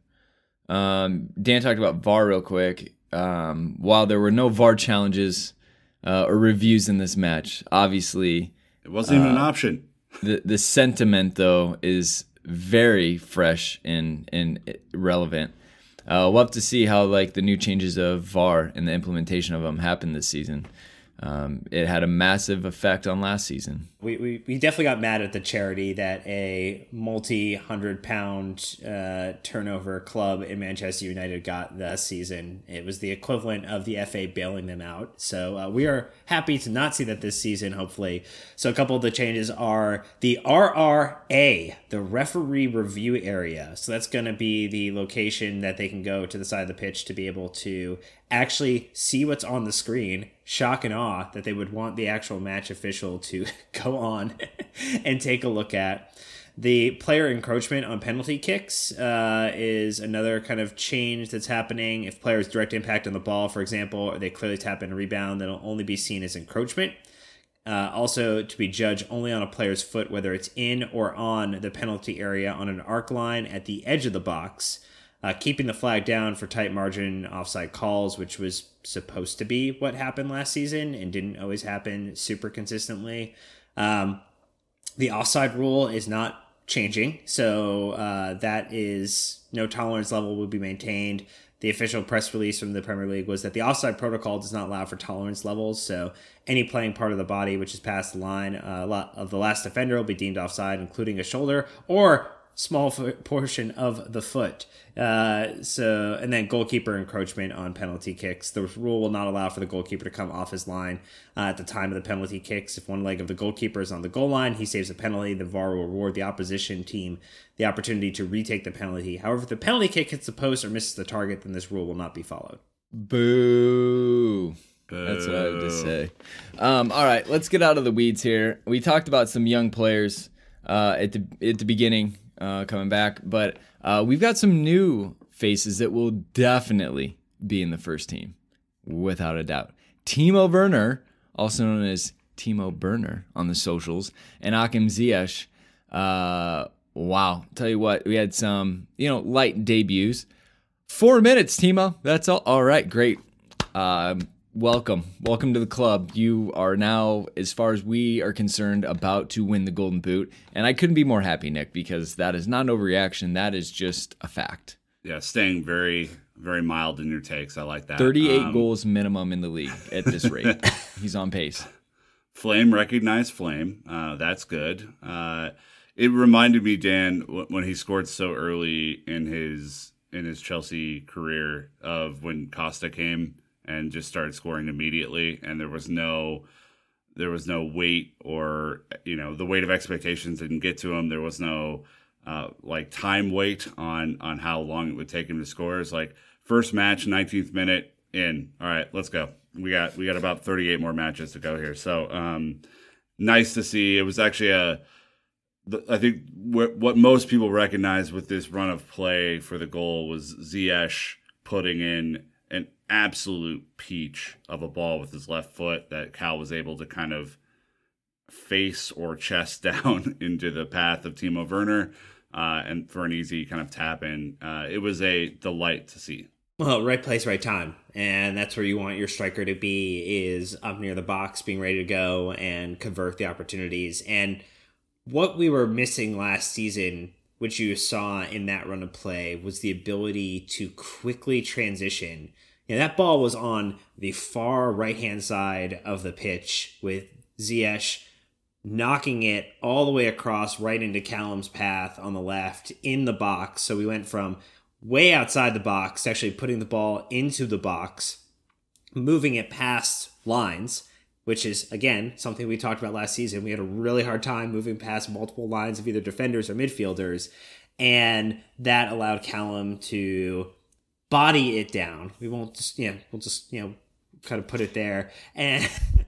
Um, Dan talked about V A R real quick. Um, while there were no V A R challenges uh, or reviews in this match, obviously It wasn't even an Uh, option. the the sentiment though is very fresh and and relevant. Uh, we'll have to see how like the new changes of V A R and the implementation of them happen this season. Um, it had a massive effect on last season. We, we, we definitely got mad at the charity that a multi-hundred pound uh, turnover club in Manchester United got this season. It was the equivalent of the F A bailing them out. So uh, we are happy to not see that this season, hopefully. So a couple of the changes are the R R A, the referee review area. So that's going to be the location that they can go to the side of the pitch to be able to actually see what's on the screen. Shock and awe that they would want the actual match official to go on and take a look at. The player encroachment on penalty kicks uh, is another kind of change that's happening. If players direct impact on the ball, for example, or they clearly tap in a rebound, that'll only be seen as encroachment. Uh, also to be judged only on a player's foot, whether it's in or on the penalty area on an arc line at the edge of the box. Uh, keeping the flag down for tight margin offside calls, which was supposed to be what happened last season and didn't always happen super consistently. Um, the offside rule is not changing, so uh, that is no tolerance level will be maintained. The official press release from the Premier League was that the offside protocol does not allow for tolerance levels, so any playing part of the body which is past the line uh, of the last defender will be deemed offside, including a shoulder or small f- portion of the foot. Uh, so, and then goalkeeper encroachment on penalty kicks. The rule will not allow for the goalkeeper to come off his line uh, at the time of the penalty kicks. If one leg of the goalkeeper is on the goal line, he saves a penalty. The V A R will reward the opposition team the opportunity to retake the penalty. However, if the penalty kick hits the post or misses the target, then this rule will not be followed. Boo. That's what I would just say. Um, all right, let's get out of the weeds here. We talked about some young players uh, at the at the beginning. Uh, coming back, but uh, we've got some new faces that will definitely be in the first team, without a doubt. Timo Werner, also known as Timo Burner on the socials, and Hakim Ziyech. Uh, wow, tell you what, we had some, you know, light debuts. Four minutes, Timo. That's all. All right, great. Um, welcome, welcome to the club. You are now, as far as we are concerned, about to win the Golden Boot, and I couldn't be more happy, Nick, because that is not an overreaction. That is just a fact. Yeah, staying very, very mild in your takes. I like that. thirty-eight um, goals minimum in the league at this rate. He's on pace. Flame recognized Flame. Uh, that's good. Uh, it reminded me, Dan, when he scored so early in his in his Chelsea career, of when Costa came and just started scoring immediately, and there was no there was no weight, or, you know, the weight of expectations didn't get to him. There was no uh, like time weight on on how long it would take him to score. It's like first match, nineteenth minute in. All right, let's go. We got we got about thirty-eight more matches to go here. So um, nice to see. It was actually a I think what what most people recognize with this run of play for the goal was Ziyech putting in an absolute peach of a ball with his left foot that Cal was able to kind of face or chest down into the path of Timo Werner, uh, and for an easy kind of tap in. Uh, it was a delight to see. Well, right place, right time. And that's where you want your striker to be, is up near the box, being ready to go and convert the opportunities. And what we were missing last season, which you saw in that run of play, was the ability to quickly transition. You know, that ball was on the far right-hand side of the pitch, with Ziyech knocking it all the way across right into Callum's path on the left in the box. So we went from way outside the box to actually putting the ball into the box, moving it past lines, which is, again, something we talked about last season. We had a really hard time moving past multiple lines of either defenders or midfielders, and that allowed Callum to body it down. We won't just, you know, we'll just, you know, kind of put it there, and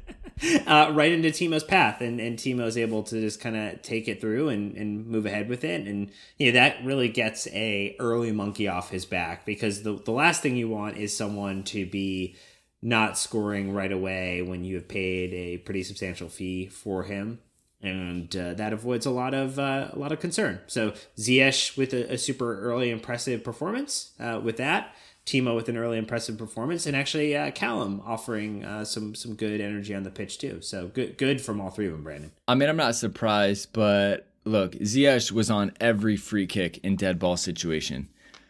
uh, right into Timo's path, and, and Timo's able to just kind of take it through and, and move ahead with it. And, you know, that really gets a early monkey off his back, because the, the last thing you want is someone to be not scoring right away when you have paid a pretty substantial fee for him. And uh, that avoids a lot of uh, a lot of concern. So Ziyech with a, a super early impressive performance uh, with that. Timo with an early impressive performance, and actually uh, Callum offering uh, some some good energy on the pitch too. So good good from all three of them, Brandon. I mean, I'm not surprised, but look, Ziyech was on every free kick in dead ball situation.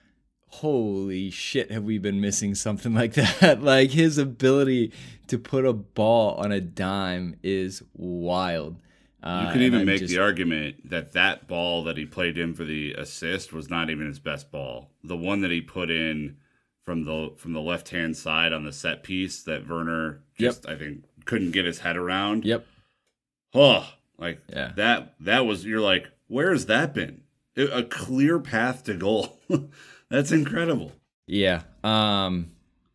Holy shit, have we been missing something like that? Like, his ability to put a ball on a dime is wild. Uh, you could even make just, the argument that that ball that he played in for the assist was not even his best ball. The one that he put in from the from the left hand side on the set piece that Werner just yep. I think couldn't get his head around. Yep. Oh, like yeah. that that was you're like, where has that been? A clear path to goal. That's incredible. Yeah. Um,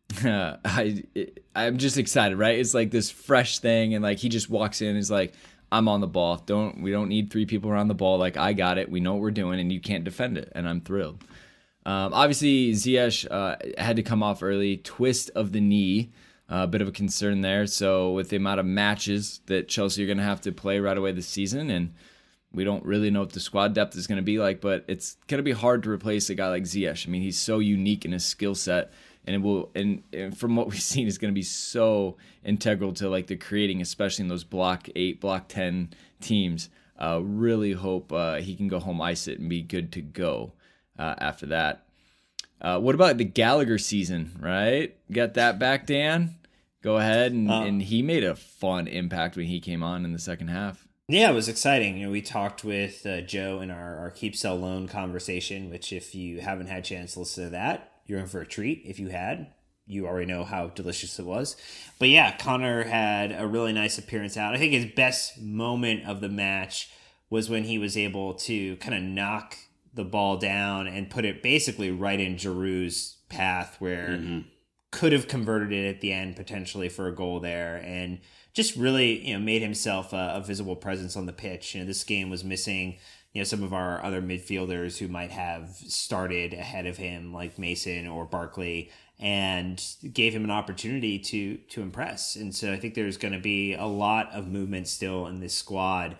I, I'm just excited, right? It's like this fresh thing. And like, he just walks in and is like, I'm on the ball. Don't, we don't need three people around the ball. Like, I got it. We know what we're doing and you can't defend it. And I'm thrilled. Um, obviously Ziyech, uh, had to come off early, twist of the knee, a uh, bit of a concern there. So with the amount of matches that Chelsea are going to have to play right away this season, and we don't really know what the squad depth is going to be like, but it's going to be hard to replace a guy like Ziyech. I mean, he's so unique in his skill set, and it will, and, and from what we've seen, is going to be so integral to like the creating, especially in those block eight, block ten teams. Uh, really hope uh, he can go home, ice it, and be good to go uh, after that. Uh, what about the Gallagher season, right? Got that back, Dan? Go ahead, and, uh, and he made a fun impact when he came on in the second half. Yeah, it was exciting. You know, we talked with uh, Joe in our, our keep sell loan conversation, which if you haven't had a chance to listen to that, you're in for a treat. If you had, you already know how delicious it was. But yeah, Connor had a really nice appearance out. I think his best moment of the match was when he was able to kind of knock the ball down and put it basically right in Giroud's path, where mm-hmm. could have converted it at the end potentially for a goal there, and just really, you know, made himself a, a visible presence on the pitch. You know, this game was missing, you know, some of our other midfielders who might have started ahead of him, like Mason or Barkley, and gave him an opportunity to to impress. And so I think there's going to be a lot of movement still in this squad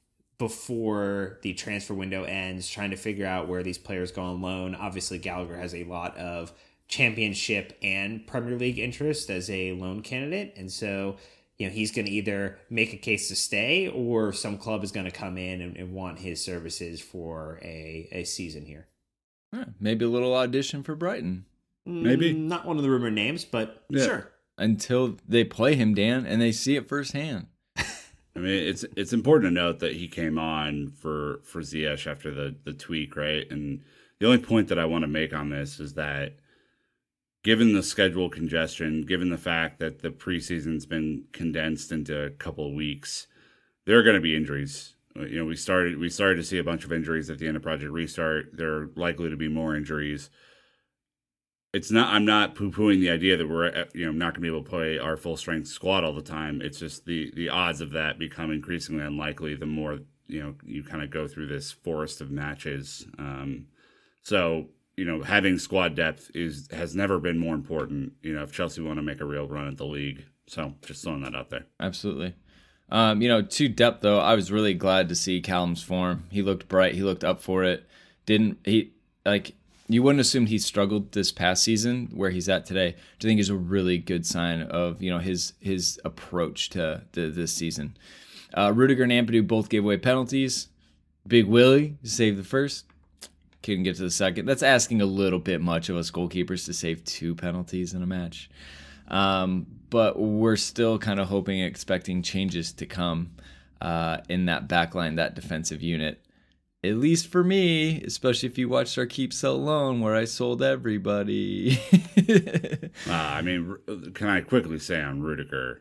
before the transfer window ends, trying to figure out where these players go on loan. Obviously, Gallagher has a lot of Championship and Premier League interest as a loan candidate, and so, you know, he's going to either make a case to stay, or some club is going to come in and, and want his services for a, a season here. Huh, maybe a little audition for Brighton. Maybe. Mm, not one of the rumored names, but yeah. Sure. Until they play him, Dan, and they see it firsthand. I mean, it's it's important to note that he came on for, for Ziyech after the, the tweak, right? And the only point that I want to make on this is that given the schedule congestion, given the fact that the preseason's been condensed into a couple of weeks, there are going to be injuries. You know, we started we started to see a bunch of injuries at the end of Project Restart. There are likely to be more injuries. It's not. I'm not poo-pooing the idea that we're you know not going to be able to play our full strength squad all the time. It's just the the odds of that become increasingly unlikely the more you know you kind of go through this forest of matches. Um, so. You know, having squad depth is has never been more important, you know, if Chelsea want to make a real run at the league. So just throwing that out there. Absolutely. Um, you know, to depth, though, I was really glad to see Callum's form. He looked bright. He looked up for it. Didn't he, like, you wouldn't assume he struggled this past season where he's at today, which I think is a really good sign of, you know, his his approach to, to this season. Uh, Rudiger and Ampadu both gave away penalties. Big Willie saved the first. Couldn't get to the second. That's asking a little bit much of us goalkeepers to save two penalties in a match. Um, but we're still kind of hoping and expecting changes to come uh, in that back line, that defensive unit. At least for me, especially if you watched our Keep Sell Loan where I sold everybody. uh, I mean, can I quickly say on Rudiger,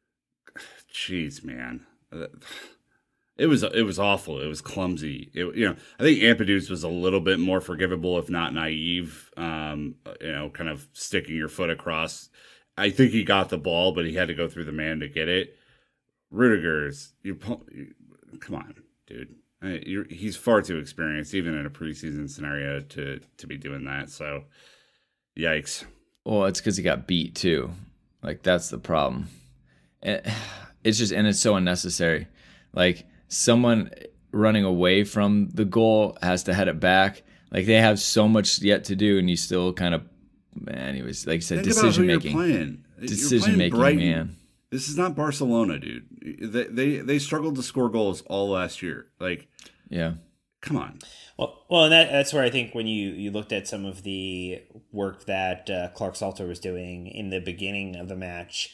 jeez, man. It was it was awful. It was clumsy. It, you know, I think Ampadu's was a little bit more forgivable, if not naive. Um, you know, kind of sticking your foot across. I think he got the ball, but he had to go through the man to get it. Rudiger's, you come on, dude. You're, he's far too experienced, even in a preseason scenario, to to be doing that. So, yikes. Well, it's because he got beat too. Like that's the problem. It's just and it's so unnecessary. Like. Someone running away from the goal has to head it back. Like they have so much yet to do, and you still kind of, anyways, like I said, Think decision about who making. You're playing. Decision you're playing making, Brighton. man. This is not Barcelona, dude. They, they they struggled to score goals all last year. Like Yeah. Come on. Well, well, and that, that's where I think when you, you looked at some of the work that uh, Clark Salter was doing in the beginning of the match,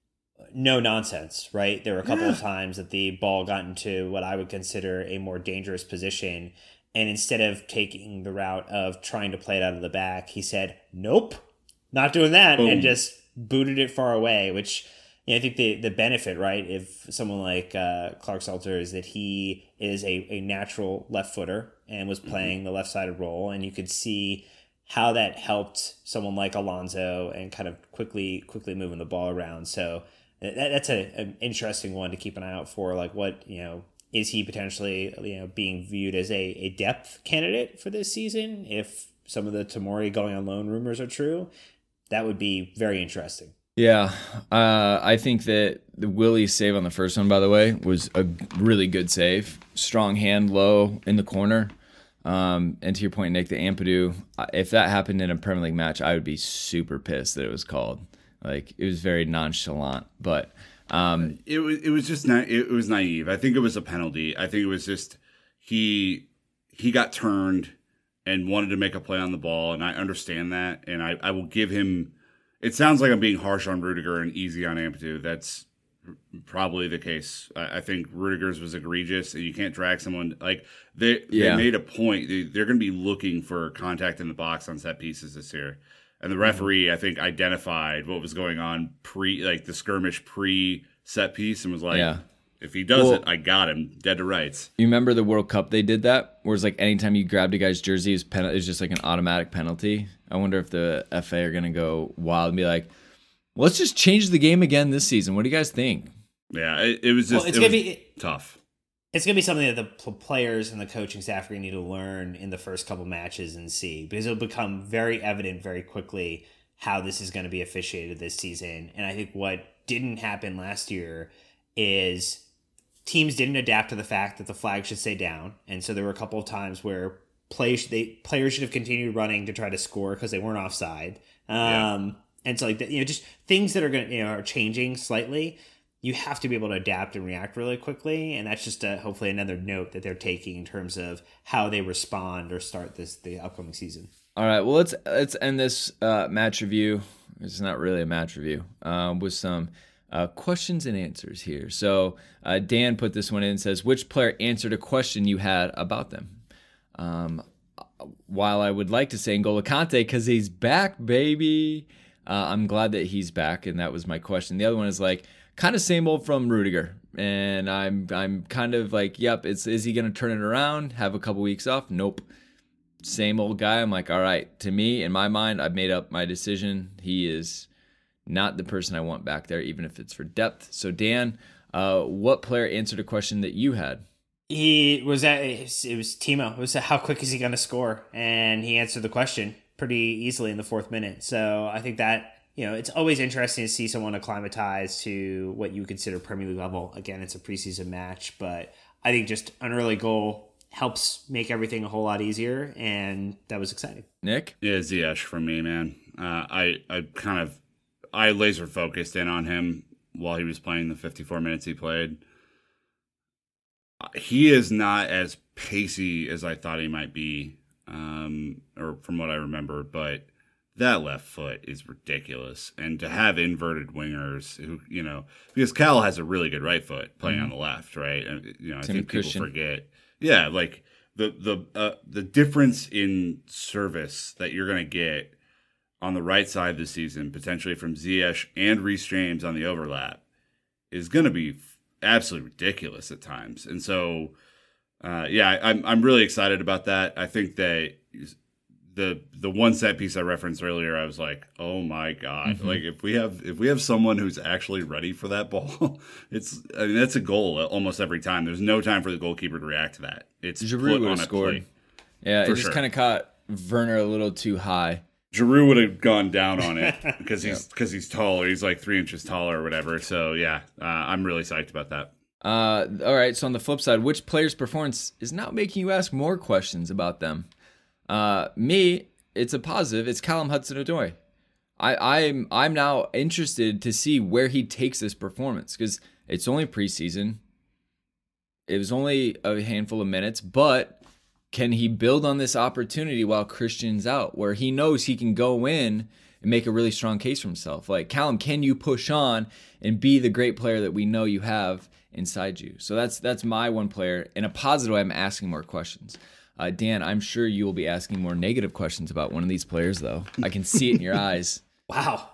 no nonsense, right? There were a couple yeah. of times that the ball got into what I would consider a more dangerous position. And instead of taking the route of trying to play it out of the back, he said, nope, not doing that, Boom. and just booted it far away, which you know, I think the, the benefit, right, if someone like uh, Clark Salter is that he is a, a natural left footer and was playing mm-hmm. the left-sided role, and you could see how that helped someone like Alonso and kind of quickly quickly moving the ball around. So that, that's a, an interesting one to keep an eye out for, like what, you know, is he potentially, you know, being viewed as a, a depth candidate for this season? If some of the Tomori going on loan rumors are true, that would be very interesting. Yeah, uh, I think that the Willie save on the first one, by the way, was a really good save. Strong hand, low in the corner. Um, and to your point, Nick, the Ampadu, if that happened in a Premier League match, I would be super pissed that it was called. Like, it was very nonchalant, but um, it was it was just na- it was naive. I think it was a penalty. I think it was just he he got turned and wanted to make a play on the ball, and I understand that, and I, I will give him. It sounds like I'm being harsh on Rudiger and easy on Ampadu. That's probably the case. I, I think Rudiger's was egregious, and you can't drag someone like they. Yeah. They made a point. They, they're going to be looking for contact in the box on set pieces this year, and the referee mm-hmm. I think identified what was going on pre like the skirmish pre set piece and was like, yeah. if he does well, it, I got him dead to rights. You remember the World Cup they did that, where it's like anytime you grabbed a guy's jersey, it was, pen- it was just like an automatic penalty. I wonder if the F A are going to go wild and be like, let's just change the game again this season. What do you guys think? Yeah, it, it was just well, it's it gonna was be tough. It's going to be something that the players and the coaching staff are going to need to learn in the first couple matches and see, because it'll become very evident very quickly how this is going to be officiated this season. And I think what didn't happen last year is teams didn't adapt to the fact that the flag should stay down. And so there were a couple of times where players, they, players should have continued running to try to score because they weren't offside. Um, yeah. And so like, you know, just things that are going to, you know, are changing slightly. You have to be able to adapt and react really quickly. And that's just a, hopefully another note that they're taking in terms of how they respond or start this, the upcoming season. All right. Well, let's, let's end this uh, match review. It's not really a match review um, with some Uh, questions and answers here. So uh, Dan put this one in and says, which player answered a question you had about them? Um, while I would like to say N'Golo Kante because he's back, baby. Uh, I'm glad that he's back, and that was my question. The other one is like kind of same old from Rudiger, and I'm I'm kind of like, yep, it's is he going to turn it around, have a couple weeks off? Nope. Same old guy. I'm like, all right, to me, in my mind, I've made up my decision. He is not the person I want back there, even if it's for depth. So, Dan, uh, what player answered a question that you had? He was at, it was Timo. It was how quick is he going to score? And he answered the question pretty easily in the fourth minute. So I think that, you know, it's always interesting to see someone acclimatize to what you consider Premier League level. Again, it's a preseason match, but I think just an early goal helps make everything a whole lot easier, and that was exciting. Nick? Yeah, Ziyech from me, man. Uh, I, I kind of I laser focused in on him while he was playing the fifty-four minutes he played. He is not as pacey as I thought he might be, um, or from what I remember, but that left foot is ridiculous. And to have inverted wingers who, you know, because Cal has a really good right foot playing mm-hmm. on the left, right? And, you know, I Tim think people Christian. forget. Yeah, like the the uh, the difference in service that you're going to get on the right side this season, potentially from Ziyech and Reece James on the overlap, is going to be absolutely ridiculous at times. And so, uh, yeah, I'm I'm really excited about that. I think that the the one set piece I referenced earlier, I was like, oh my god! Mm-hmm. Like if we have if we have someone who's actually ready for that ball, it's I mean that's a goal almost every time. There's no time for the goalkeeper to react to that. It's Giroud put on a scored. plate. Yeah, For it just sure. kind of caught Werner a little too high. Giroud would have gone down on it because he's because he's taller. He's like three inches taller or whatever. So yeah, uh, I'm really psyched about that. Uh, all right. So on the flip side, which player's performance is now making you ask more questions about them? Uh, me, it's a positive. It's Callum Hudson-Odoi. I, I'm I'm now interested to see where he takes this performance because it's only preseason. It was only a handful of minutes, but can he build on this opportunity while Christian's out, where he knows he can go in and make a really strong case for himself? Like, Callum, can you push on and be the great player that we know you have inside you? So that's that's my one player. In a positive way, I'm asking more questions. Uh, Dan, I'm sure you will be asking more negative questions about one of these players, though. I can see it in your eyes. Wow.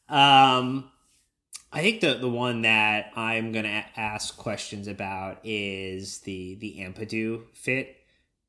Um, I think the the one that I'm going to ask questions about is the the Ampadu fit.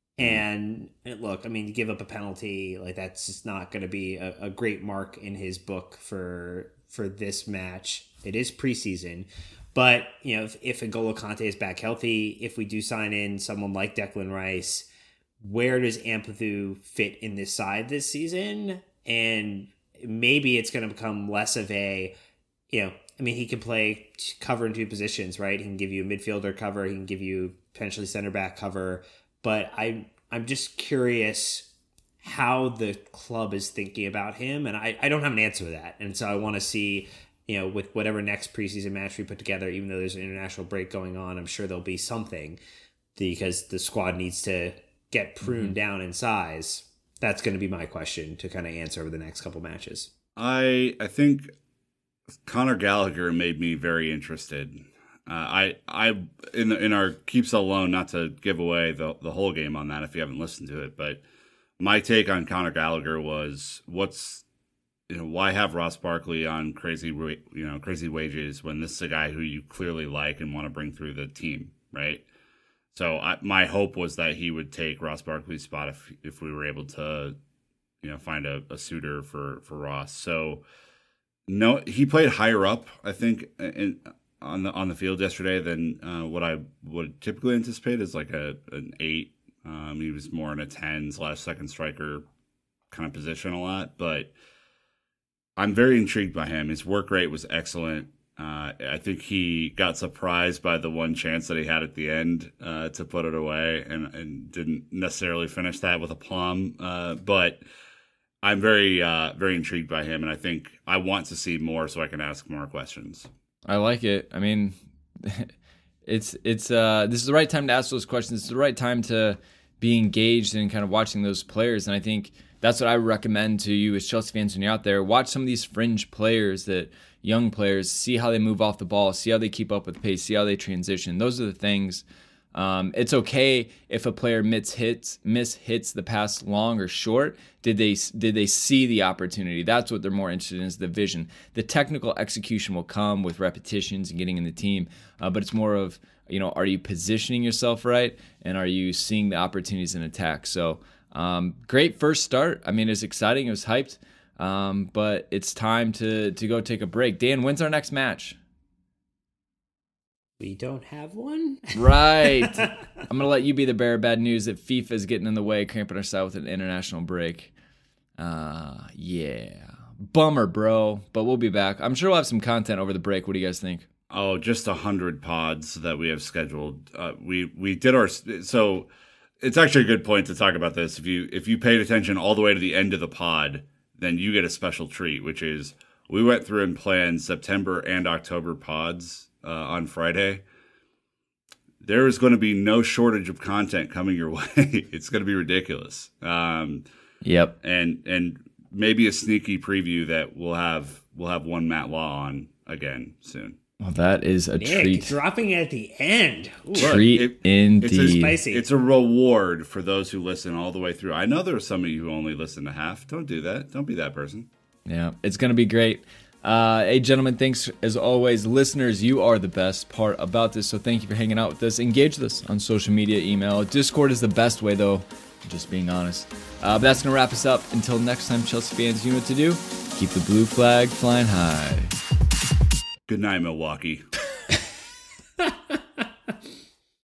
And look, I mean, you give up a penalty, like that's just not going to be a, a great mark in his book for for this match. It is preseason, but you know, if, if N'Golo Kante is back healthy, if we do sign in someone like Declan Rice, where does Ampadu fit in this side this season? And maybe it's going to become less of a, you know, I mean, he can play cover in two positions, right? He can give you a midfielder cover. He can give you potentially center back cover. But I, I'm just curious how the club is thinking about him. And I, I don't have an answer to that. And so I want to see, you know, with whatever next preseason match we put together, even though there's an international break going on, I'm sure there'll be something because the squad needs to get pruned mm-hmm. down in size. That's going to be my question to kind of answer over the next couple matches. I I think Conor Gallagher made me very interested. Uh, I I in in our Keep Sell Loan, not to give away the the whole game on that if you haven't listened to it, but my take on Conor Gallagher was what's you know why have Ross Barkley on crazy you know crazy wages when this is a guy who you clearly like and want to bring through the team, right? So I, my hope was that he would take Ross Barkley's spot if if we were able to, you know, find a, a suitor for, for Ross. So no, he played higher up, I think, in, on the on the field yesterday than uh, what I would typically anticipate is like a an eight. Um, he was more in a ten slash second striker kind of position a lot, but I'm very intrigued by him. His work rate was excellent. Uh, I think he got surprised by the one chance that he had at the end uh, to put it away and, and didn't necessarily finish that with aplomb. Uh, but I'm very, uh, very intrigued by him, and I think I want to see more so I can ask more questions. I like it. I mean, it's it's uh, this is the right time to ask those questions. It's the right time to be engaged in kind of watching those players, and I think that's what I recommend to you as Chelsea fans when you're out there. Watch some of these fringe players that young players, see how they move off the ball, see how they keep up with the pace, see how they transition. Those are the things. Um, it's okay if a player miss hits, miss hits the pass long or short. Did they did they see the opportunity? That's what they're more interested in, is the vision. The technical execution will come with repetitions and getting in the team, uh, but it's more of, you know, are you positioning yourself right, and are you seeing the opportunities in attack? So um, great first start. I mean, it's exciting. It was hyped. Um, but it's time to, to go take a break. Dan, when's our next match? We don't have one? Right. I'm going to let you be the bearer of bad news that FIFA is getting in the way, cramping our side with an international break. Uh, yeah. Bummer, bro. But we'll be back. I'm sure we'll have some content over the break. What do you guys think? Oh, just a hundred pods that we have scheduled. Uh, we, we did our, so it's actually a good point to talk about this. If you, if you paid attention all the way to the end of the pod, then you get a special treat, which is we went through and planned September and October pods uh, on Friday. There is going to be no shortage of content coming your way. It's going to be ridiculous. Um, yep. And and maybe a sneaky preview that we'll have we'll have one Matt Law on again soon. Well, that is a Nick, treat. Dropping it at the end. Ooh. Treat it, indeed. It's a, spicy. It's a reward for those who listen all the way through. I know there are some of you who only listen to half. Don't do that. Don't be that person. Yeah, it's going to be great. Uh, hey, gentlemen, thanks as always. Listeners, you are the best part about this, so thank you for hanging out with us. Engage with us on social media, email. Discord is the best way, though, just being honest. Uh, but that's going to wrap us up. Until next time, Chelsea fans, you know what to do. Keep the blue flag flying high. Good night, Milwaukee.